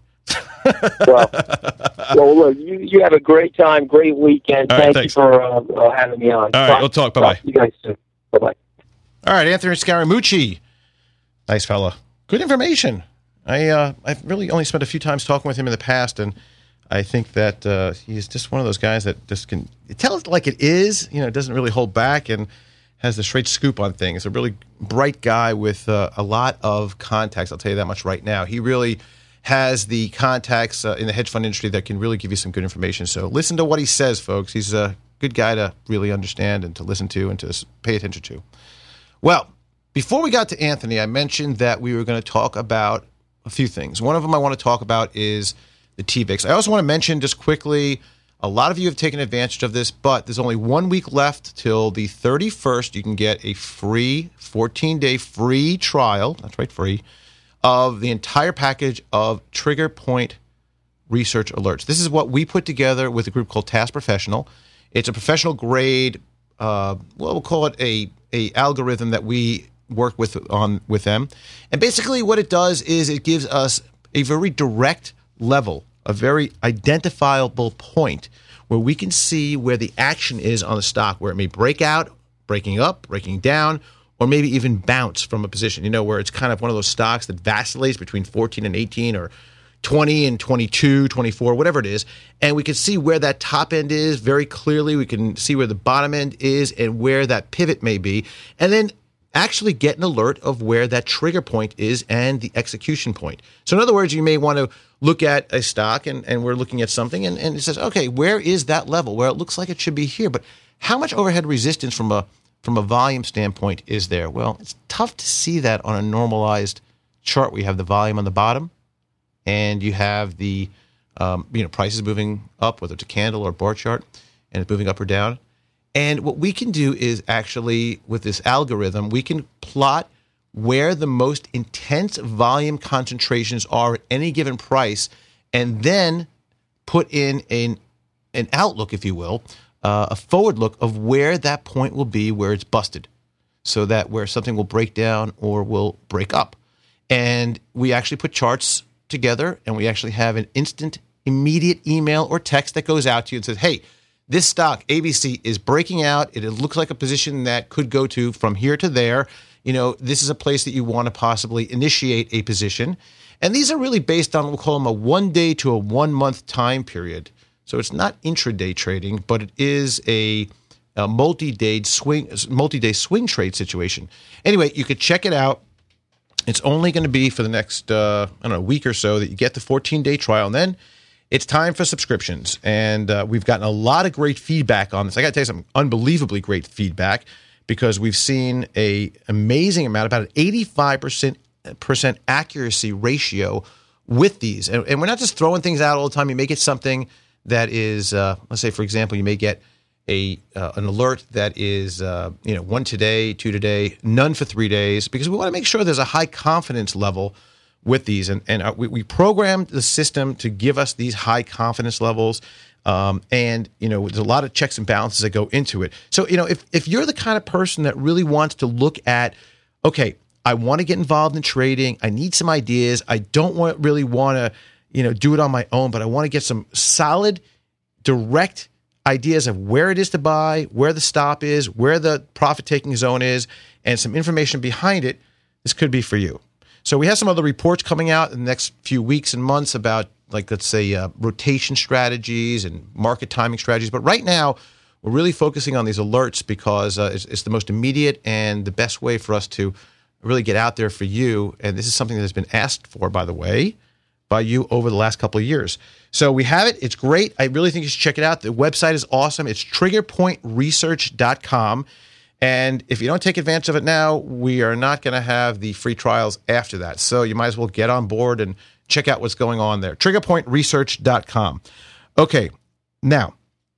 [SPEAKER 1] well, well, look, you, you have a great time, great weekend.
[SPEAKER 4] All right,
[SPEAKER 1] Thank
[SPEAKER 4] thanks.
[SPEAKER 1] you for uh, uh, having me on.
[SPEAKER 4] All right, we'll talk. Bye-bye.
[SPEAKER 1] You guys soon. Bye-bye.
[SPEAKER 4] All right, Anthony Scaramucci. Nice fella. Good information. I, uh, I've really only spent a few times talking with him in the past, and I think that uh, he's just one of those guys that just can tell it like it is, you know, doesn't really hold back and has the straight scoop on things. A really bright guy with uh, a lot of contacts, I'll tell you that much right now. He really has the contacts uh, in the hedge fund industry that can really give you some good information. So listen to what he says, folks. He's a good guy to really understand and to listen to and to pay attention to. Well, before we got to Anthony, I mentioned that we were going to talk about a few things. One of them I want to talk about is the T V I X. I also want to mention just quickly, a lot of you have taken advantage of this, but there's only one week left till the thirty-first. You can get a free fourteen-day free trial. That's right, free. Of the entire package of Trigger Point research alerts. This is what we put together with a group called Task Professional. It's a professional grade, uh, well, we'll call it a, a algorithm that we work with on with them. And basically what it does is it gives us a very direct level, a very identifiable point where we can see where the action is on the stock, where it may break out, breaking up, breaking down, or maybe even bounce from a position, you know, where it's kind of one of those stocks that vacillates between fourteen and eighteen or twenty and twenty-two, twenty-four, whatever it is. And we can see where that top end is very clearly. We can see where the bottom end is and where that pivot may be. And then actually get an alert of where that trigger point is and the execution point. So in other words, you may want to look at a stock and, and we're looking at something and, and it says, okay, where is that level? Where it looks like it should be here. But how much overhead resistance from a from a volume standpoint is there? Well, it's tough to see that on a normalized chart. We have the volume on the bottom and you have the um, you know prices moving up, whether it's a candle or a bar chart, and it's moving up or down. And what we can do is actually, with this algorithm, we can plot where the most intense volume concentrations are at any given price, and then put in an, an outlook, if you will, uh, a forward look of where that point will be, where it's busted, so that where something will break down or will break up. And we actually put charts together, and we actually have an instant, immediate email or text that goes out to you and says, hey, this stock, A B C, is breaking out. It looks like a position that could go to from here to there. You know, this is a place that you want to possibly initiate a position. And these are really based on, we'll call them a one day to a one month time period. So it's not intraday trading, but it is a, a multi-day swing, multi-day swing trade situation. Anyway, you could check it out. It's only going to be for the next, uh, I don't know, week or so that you get the fourteen-day trial, and then it's time for subscriptions. And uh, we've gotten a lot of great feedback on this. I got to tell you something, unbelievably great feedback, because we've seen a amazing amount, about an eighty-five percent percent accuracy ratio with these. And, and we're not just throwing things out all the time. You may get something that is, uh, let's say, for example, you may get a uh, an alert that is, uh, you know, one today, two today, none for three days, because we want to make sure there's a high confidence level with these. And, and uh, we, we programmed the system to give us these high confidence levels. Um, and, you know, there's a lot of checks and balances that go into it. So, you know, if, if you're the kind of person that really wants to look at, okay, I want to get involved in trading, I need some ideas, I don't want really want to, you know, do it on my own, but I want to get some solid, direct ideas of where it is to buy, where the stop is, where the profit-taking zone is, and some information behind it, this could be for you. So we have some other reports coming out in the next few weeks and months about, like, let's say, uh, rotation strategies and market timing strategies. But right now, we're really focusing on these alerts because uh, it's, it's the most immediate and the best way for us to really get out there for you. And this is something that has been asked for, by the way, by you over the last couple of years. So we have it. It's great. I really think you should check it out. The website is awesome. It's trigger point research dot com. And if you don't take advantage of it now, we are not going to have the free trials after that. So you might as well get on board and check out what's going on there. trigger point research dot com. Okay, now,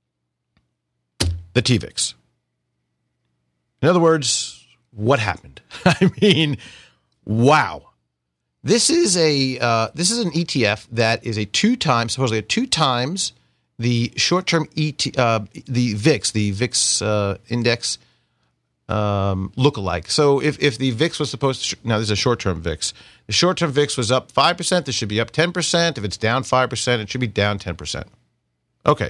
[SPEAKER 4] the T V I X. In other words, what happened? I mean, wow. This is a uh, this is an E T F that is a two times, supposedly a two times the short-term E T, uh, the V I X, the V I X uh, index um, lookalike. So if, if the V I X was supposed to, now this is a short-term V I X. The short-term V I X was up five percent. This should be up ten percent. If it's down five percent, it should be down ten percent. Okay.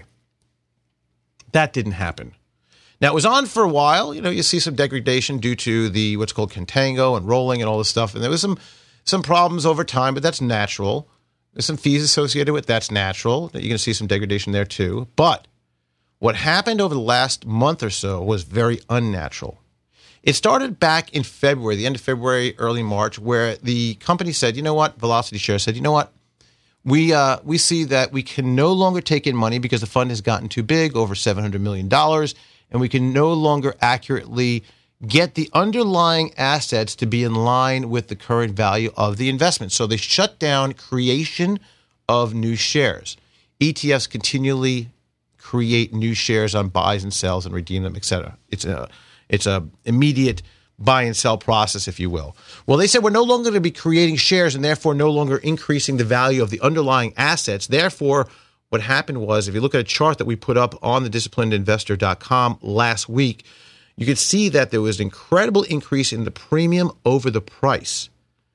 [SPEAKER 4] That didn't happen. Now, it was on for a while. You know, you see some degradation due to the what's called contango and rolling and all this stuff. And there was some some problems over time, but that's natural. There's some fees associated with that's natural. You're going to see some degradation there too. But what happened over the last month or so was very unnatural. It started back in February, the end of February, early March, where the company said, you know what, Velocity Shares said, you know what, we uh, we see that we can no longer take in money because the fund has gotten too big, over seven hundred million dollars, and we can no longer accurately get the underlying assets to be in line with the current value of the investment. So they shut down creation of new shares. E T Fs continually create new shares on buys and sells and redeem them, et cetera. It's a it's a immediate buy and sell process, if you will. Well, they said we're no longer going to be creating shares and therefore no longer increasing the value of the underlying assets. Therefore, what happened was, if you look at a chart that we put up on the disciplined investor dot com last week, you could see that there was an incredible increase in the premium over the price.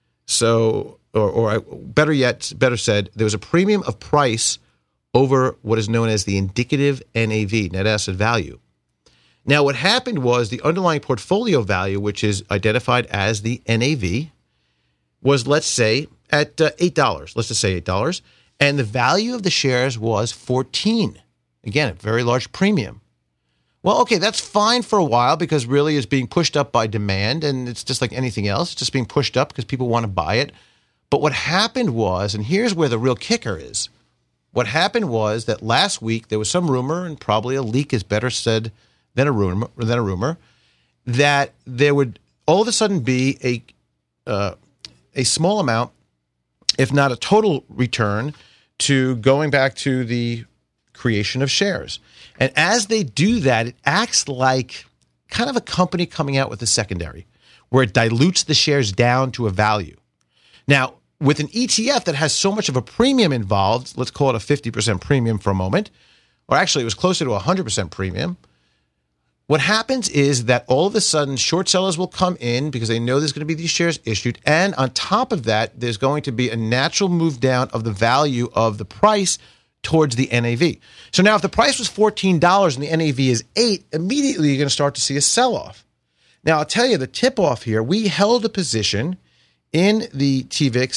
[SPEAKER 4] So, or, or better yet, better said, there was a premium of price over what is known as the indicative N A V, net asset value. Now, what happened was the underlying portfolio value, which is identified as the N A V, was, let's say, at uh, eight dollars. Let's just say eight dollars. And the value of the shares was fourteen dollars. Again, a very large premium. Well, okay, that's fine for a while because really it's being pushed up by demand, and it's just like anything else. It's just being pushed up because people want to buy it. But what happened was, and here's where the real kicker is, what happened was that last week there was some rumor, and probably a leak is better said than a rumor, than a rumor, that there would all of a sudden be a uh, a small amount, if not a total return, to going back to the creation of shares. And as they do that, it acts like kind of a company coming out with a secondary, where it dilutes the shares down to a value. Now, with an E T F that has so much of a premium involved, let's call it a fifty percent premium for a moment, or actually it was closer to a one hundred percent premium, what happens is that all of a sudden short sellers will come in because they know there's going to be these shares issued. And on top of that, there's going to be a natural move down of the value of the price towards the N A V. So now if the price was fourteen dollars and the N A V is eight, immediately you're going to start to see a sell-off. Now, I'll tell you the tip-off here. We held a position in the T V I X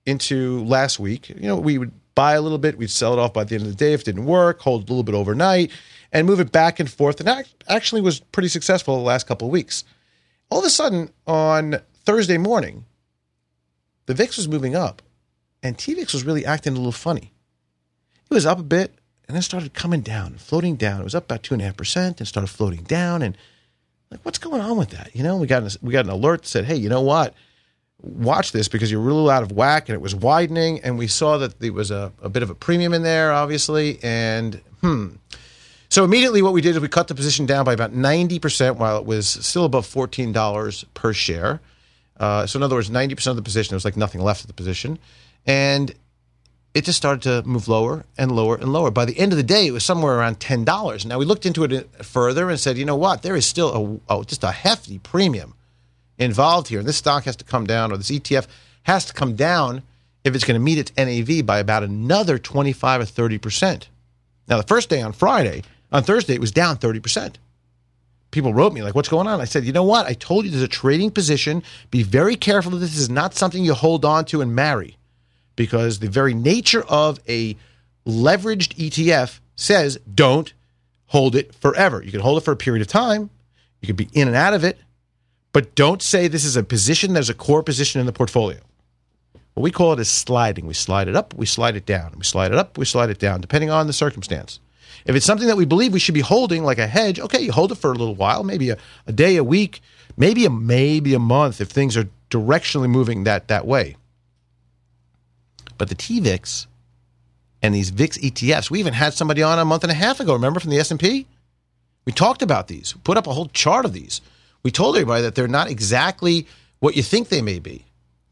[SPEAKER 4] into last week, you know, we would buy a little bit, we'd sell it off by the end of the day if it didn't work, hold a little bit overnight, and move it back and forth. And that actually was pretty successful the last couple of weeks. All of a sudden, on Thursday morning, the V I X was moving up, and T V I X was really acting a little funny. It was up a bit, and then started coming down, floating down. It was up about two point five percent and started floating down. And like, what's going on with that? You know, we got, an, we got an alert that said, hey, you know what? Watch this because you're really out of whack, and it was widening, and we saw that there was a, a bit of a premium in there, obviously, and hmm. So immediately what we did is we cut the position down by about ninety percent while it was still above fourteen dollars per share. Uh, so in other words, ninety percent of the position, there was like nothing left of the position, and it just started to move lower and lower and lower. By the end of the day, it was somewhere around ten dollars. Now we looked into it further and said, you know what, there is still a, a, just a hefty premium involved here. And this stock has to come down, or this E T F has to come down if it's going to meet its N A V by about another twenty-five or thirty percent. Now, the first day on Friday, on Thursday, it was down thirty percent. People wrote me like, what's going on? I said, you know what? I told you there's a trading position. Be very careful that this is not something you hold on to and marry, because the very nature of a leveraged E T F says don't hold it forever. You can hold it for a period of time. You could be in and out of it. But don't say this is a position that's a core position in the portfolio. What we call it is sliding. We slide it up, we slide it down. We slide it up, we slide it down, depending on the circumstance. If it's something that we believe we should be holding, like a hedge, okay, you hold it for a little while, maybe a, a day, a week, maybe a maybe a month if things are directionally moving that, that way. But the T V I X and these V I X E T Fs, we even had somebody on a month and a half ago, remember, from the S and P? We talked about these, we put up a whole chart of these. We told everybody that they're not exactly what you think they may be.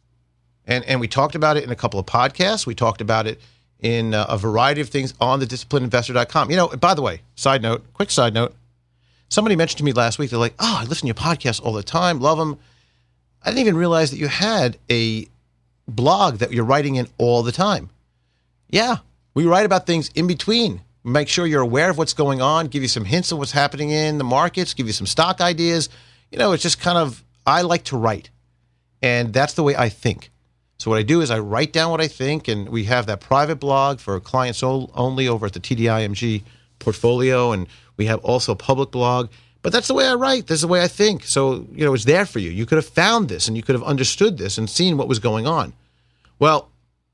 [SPEAKER 4] And and we talked about it in a couple of podcasts. We talked about it in uh, a variety of things on the disciplined investor dot com. You know, by the way, side note, quick side note, somebody mentioned to me last week, they're like, oh, I listen to your podcasts all the time, love them. I didn't even realize that you had a blog that you're writing in all the time. Yeah, we write about things in between. Make sure you're aware of what's going on, give you some hints of what's happening in the markets, give you some stock ideas. You know, it's just kind of, I like to write, and that's the way I think. So what I do is I write down what I think, and we have that private blog for clients only over at the T D I M G portfolio, and we have also a public blog. But that's the way I write. That's the way I think. So, you know, it's there for you. You could have found this, and you could have understood this and seen what was going on. Well,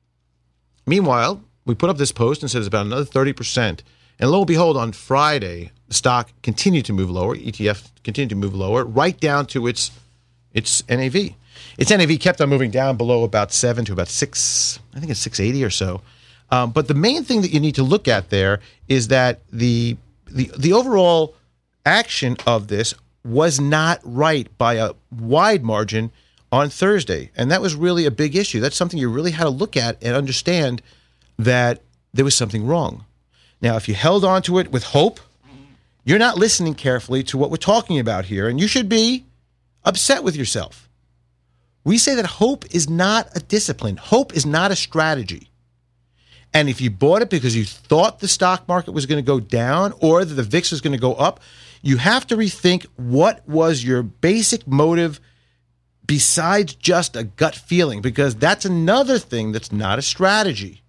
[SPEAKER 4] meanwhile, we put up this post and said it's about another thirty percent. And lo and behold, on Friday, the stock continued to move lower. E T F continued to move lower, right down to its its N A V. Its N A V kept on moving down below about seven to about six. I think it's six eighty or so. Um, but the main thing that you need to look at there is that the the the overall action of this was not right by a wide margin on Thursday, and that was really a big issue. That's something you really had to look at and understand that there was something wrong. Now, if you held on to it with hope, you're not listening carefully to what we're talking about here, and you should be upset with yourself. We say that hope is not a discipline. Hope is not a strategy. And if you bought it because you thought the stock market was going to go down or that the V I X was going to go up, you have to rethink what was your basic motive besides just a gut feeling, because that's another thing that's not a strategy.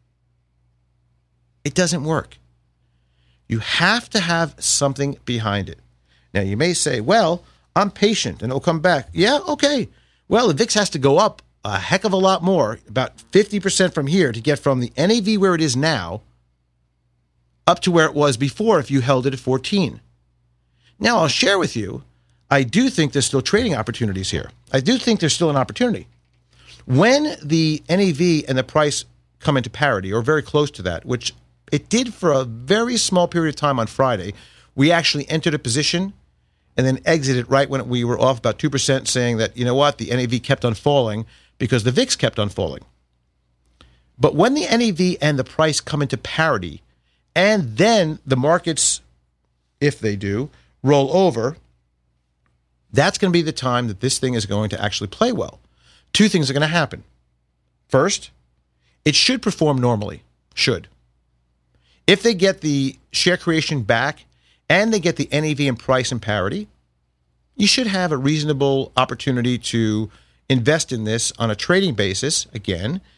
[SPEAKER 4] It doesn't work. You have to have something behind it. Now, you may say, well, I'm patient and it'll come back. Yeah, okay. Well, the V I X has to go up a heck of a lot more, about fifty percent from here, to get from the N A V where it is now up to where it was before if you held it at fourteen. Now, I'll share with you, I do think there's still trading opportunities here. I do think there's still an opportunity. When the N A V and the price come into parity, or very close to that, which it did for a very small period of time on Friday, we actually entered a position and then exited right when we were off about two percent, saying that, you know what, the N A V kept on falling because the V I X kept on falling. But when the N A V and the price come into parity, and then the markets, if they do, roll over, that's going to be the time that this thing is going to actually play well. Two things are going to happen. First, it should perform normally. Should. If they get the share creation back and they get the N A V and price in parity, you should have a reasonable opportunity to invest in this on a trading basis, again,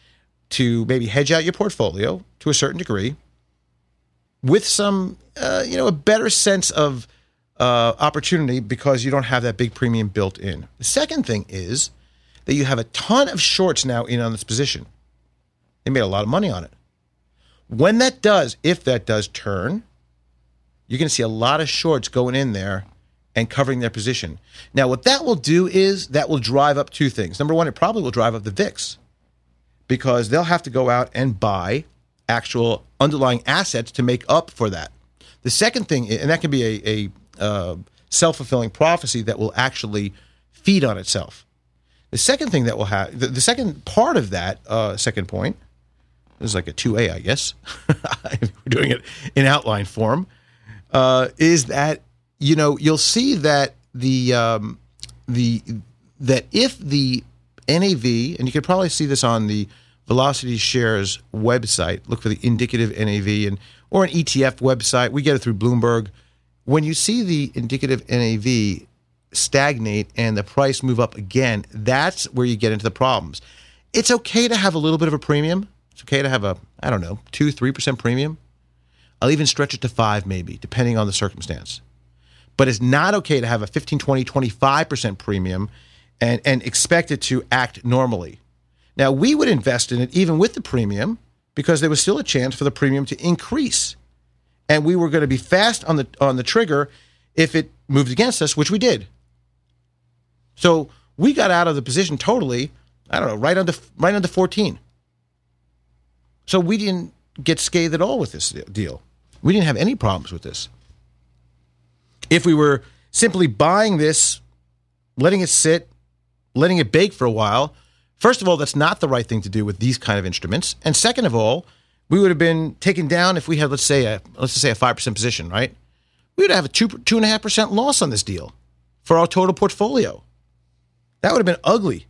[SPEAKER 4] to maybe hedge out your portfolio to a certain degree with some, uh, you know, a better sense of uh, opportunity because you don't have that big premium built in. The second thing is that you have a ton of shorts now in on this position. They made a lot of money on it. When that does, if that does turn, you're going to see a lot of shorts going in there and covering their position. Now, what that will do is that will drive up two things. Number one, it probably will drive up the V I X because they'll have to go out and buy actual underlying assets to make up for that. The second thing, and that can be a, a uh, self-fulfilling prophecy that will actually feed on itself. The second thing that will have, the, the second part of that uh, second point, this is like a two A, I guess. We're doing it in outline form, uh, is that, you know, you'll see that the um, the that if the N A V, and you can probably see this on the Velocity Shares website, look for the indicative N A V, and or an E T F website. We get it through Bloomberg. When you see the indicative N A V stagnate and the price move up again, that's where you get into the problems. It's okay to have a little bit of a premium. It's okay to have a, I don't know, two, three percent premium. I'll even stretch it to five maybe, depending on the circumstance. But it's not okay to have a fifteen, twenty, twenty-five percent premium and, and expect it to act normally. Now, we would invest in it even with the premium because there was still a chance for the premium to increase. And we were going to be fast on the on the trigger if it moved against us, which we did. So we got out of the position totally, I don't know, right under right under fourteen. So we didn't get scathed at all with this deal. We didn't have any problems with this. If we were simply buying this, letting it sit, letting it bake for a while, first of all, that's not the right thing to do with these kind of instruments. And second of all, we would have been taken down if we had, let's say, a let's just say a five percent position, right? We would have a two two and a half percent loss on this deal for our total portfolio. That would have been ugly.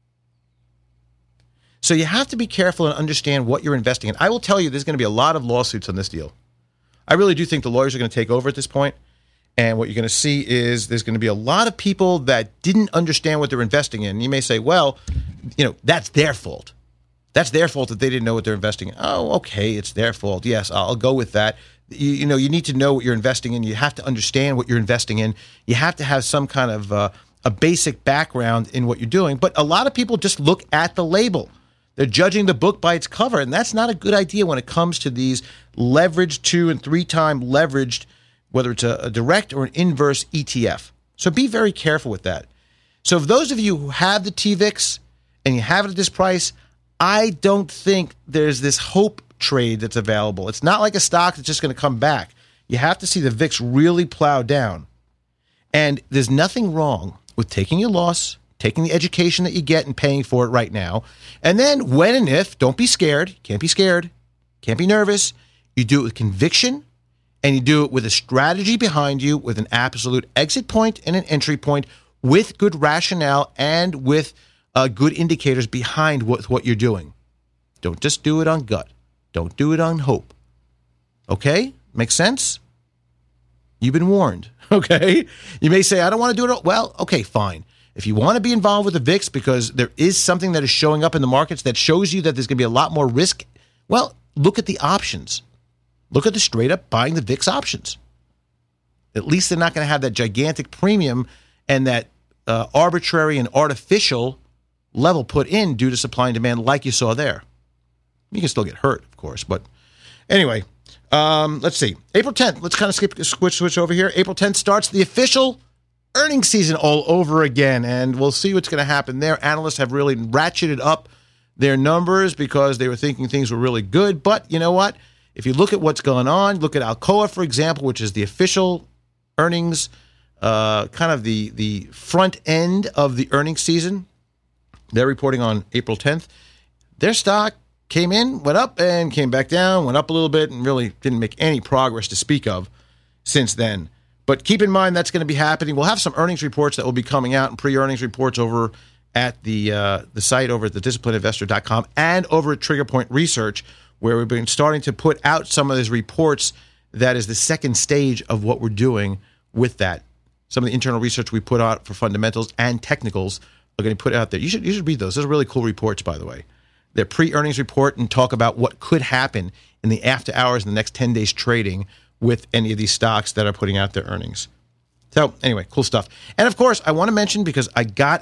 [SPEAKER 4] So you have to be careful and understand what you're investing in. I will tell you, there's going to be a lot of lawsuits on this deal. I really do think the lawyers are going to take over at this point. And what you're going to see is there's going to be a lot of people that didn't understand what they're investing in. You may say, well, you know, that's their fault. That's their fault that they didn't know what they're investing in. Oh, okay, it's their fault. Yes, I'll go with that. You, you know, you need to know what you're investing in. You have to understand what you're investing in. You have to have some kind of uh, a basic background in what you're doing. But a lot of people just look at the label. They're judging the book by its cover, and that's not a good idea when it comes to these leveraged two and three time leveraged, whether it's a, a direct or an inverse E T F. So be very careful with that. So for those of you who have the T V I X and you have it at this price, I don't think there's this hope trade that's available. It's not like a stock that's just going to come back. You have to see the V I X really plow down. And there's nothing wrong with taking your loss, taking the education that you get and paying for it right now. And then when and if, don't be scared. Can't be scared. Can't be nervous. You do it with conviction, and you do it with a strategy behind you, with an absolute exit point and an entry point, with good rationale and with uh, good indicators behind what, what you're doing. Don't just do it on gut. Don't do it on hope. Okay? Make sense? You've been warned. Okay? You may say, I don't want to do it all. Well, okay, fine. If you want to be involved with the V I X because there is something that is showing up in the markets that shows you that there's going to be a lot more risk, well, look at the options. Look at the straight up buying the V I X options. At least they're not going to have that gigantic premium and that uh, arbitrary and artificial level put in due to supply and demand like you saw there. You can still get hurt, of course. But anyway, um, let's see. April tenth, let's kind of skip, switch, switch over here. April tenth starts the official earnings season all over again, and we'll see what's going to happen there. Analysts have really ratcheted up their numbers because they were thinking things were really good. But you know what? If you look at what's going on, look at Alcoa, for example, which is the official earnings, uh, kind of the, the front end of the earnings season. They're reporting on April tenth. Their stock came in, went up, and came back down, went up a little bit, and really didn't make any progress to speak of since then. But keep in mind that's going to be happening. We'll have some earnings reports that will be coming out and pre-earnings reports over at the uh, the site over at the disciplined investor dot com and over at Trigger Point Research, where we've been starting to put out some of these reports. That is the second stage of what we're doing with that. Some of the internal research we put out for fundamentals and technicals are going to put out there. You should you should read those. Those are really cool reports, by the way. their pre-earnings report and talk about what could happen in the after hours in the next ten days trading with any of these stocks that are putting out their earnings. So anyway, cool stuff. And of course, I want to mention, because I got,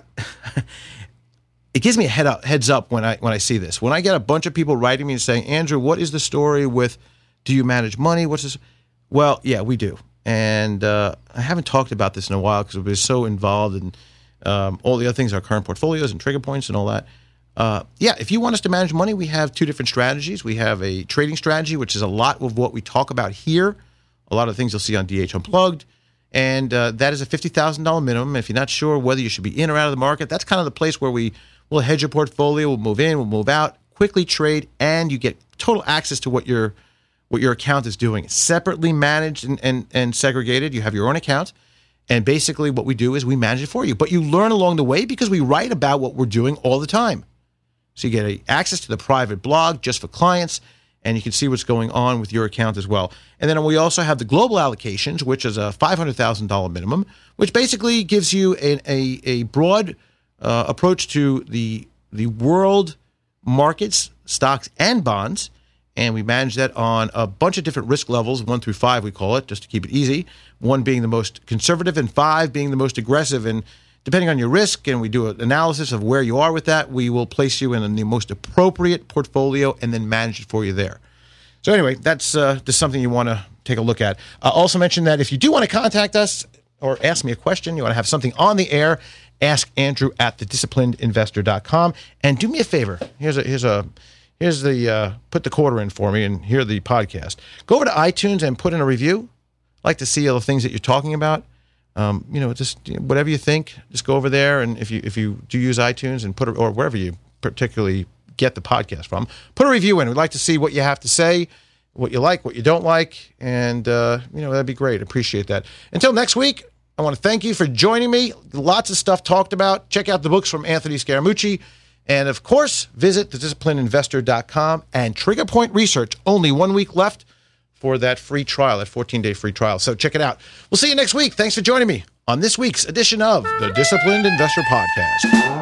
[SPEAKER 4] it gives me a head up, heads up when I when I see this. When I get a bunch of people writing me and saying, Andrew, what is the story with, do you manage money? What's this? Well, yeah, we do. And uh, I haven't talked about this in a while because we've been so involved in um, all the other things, our current portfolios and trigger points and all that. Uh, yeah, if you want us to manage money, we have two different strategies. We have a trading strategy, which is a lot of what we talk about here, a lot of things you'll see on D H Unplugged, and uh, that is a fifty thousand dollars minimum. If you're not sure whether you should be in or out of the market, that's kind of the place where we will hedge your portfolio, we'll move in, we'll move out, quickly trade, and you get total access to what your what your account is doing. It's separately managed and, and, and segregated. You have your own account. And basically what we do is we manage it for you. But you learn along the way because we write about what we're doing all the time. So you get a, access to the private blog just for clients, and you can see what's going on with your account as well. And then we also have the global allocations, which is a five hundred thousand dollars minimum, which basically gives you a, a, a broad uh, approach to the, the world markets, stocks, and bonds. And we manage that on a bunch of different risk levels, one through five, we call it, just to keep it easy. One being the most conservative and five being the most aggressive. And depending on your risk, and we do an analysis of where you are with that, we will place you in the most appropriate portfolio and then manage it for you there. So anyway, that's uh, just something you want to take a look at. I uh, also mentioned that if you do want to contact us or ask me a question, you want to have something on the air, ask Andrew at the disciplined investor dot com. And do me a favor. Here's a here's a here's the uh, put the quarter in for me and hear the podcast. Go over to iTunes and put in a review. I'd like to see all the things that you're talking about. Um, you know, just you know, whatever you think, just go over there, and if you if you do use iTunes and put a, or wherever you particularly get the podcast from, put a review in. We'd like to see what you have to say, what you like, what you don't like, and uh, you know, that'd be great. Appreciate that. Until next week, I want to thank you for joining me. Lots of stuff talked about. Check out the books from Anthony Scaramucci, and of course, visit the disciplined investor dot com and Trigger Point Research. Only one week left for that free trial, that fourteen-day free trial. So check it out. We'll see you next week. Thanks for joining me on this week's edition of the Disciplined Investor Podcast.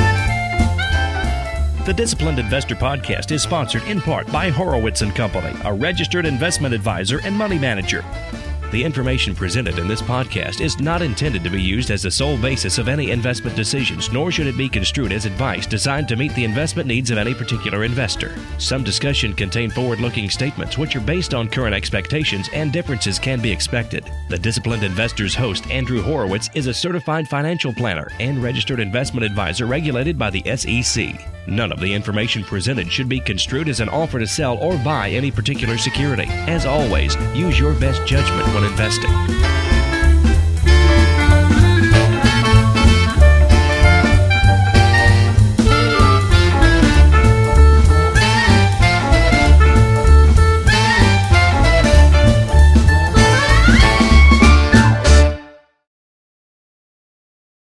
[SPEAKER 2] The Disciplined Investor Podcast is sponsored in part by Horowitz and Company, a registered investment advisor and money manager. The information presented in this podcast is not intended to be used as the sole basis of any investment decisions, nor should it be construed as advice designed to meet the investment needs of any particular investor. Some discussion contain forward-looking statements which are based on current expectations, and differences can be expected. The Disciplined Investor's host, Andrew Horowitz, is a certified financial planner and registered investment advisor regulated by the S E C. None of the information presented should be construed as an offer to sell or buy any particular security. As always, use your best judgment when investing.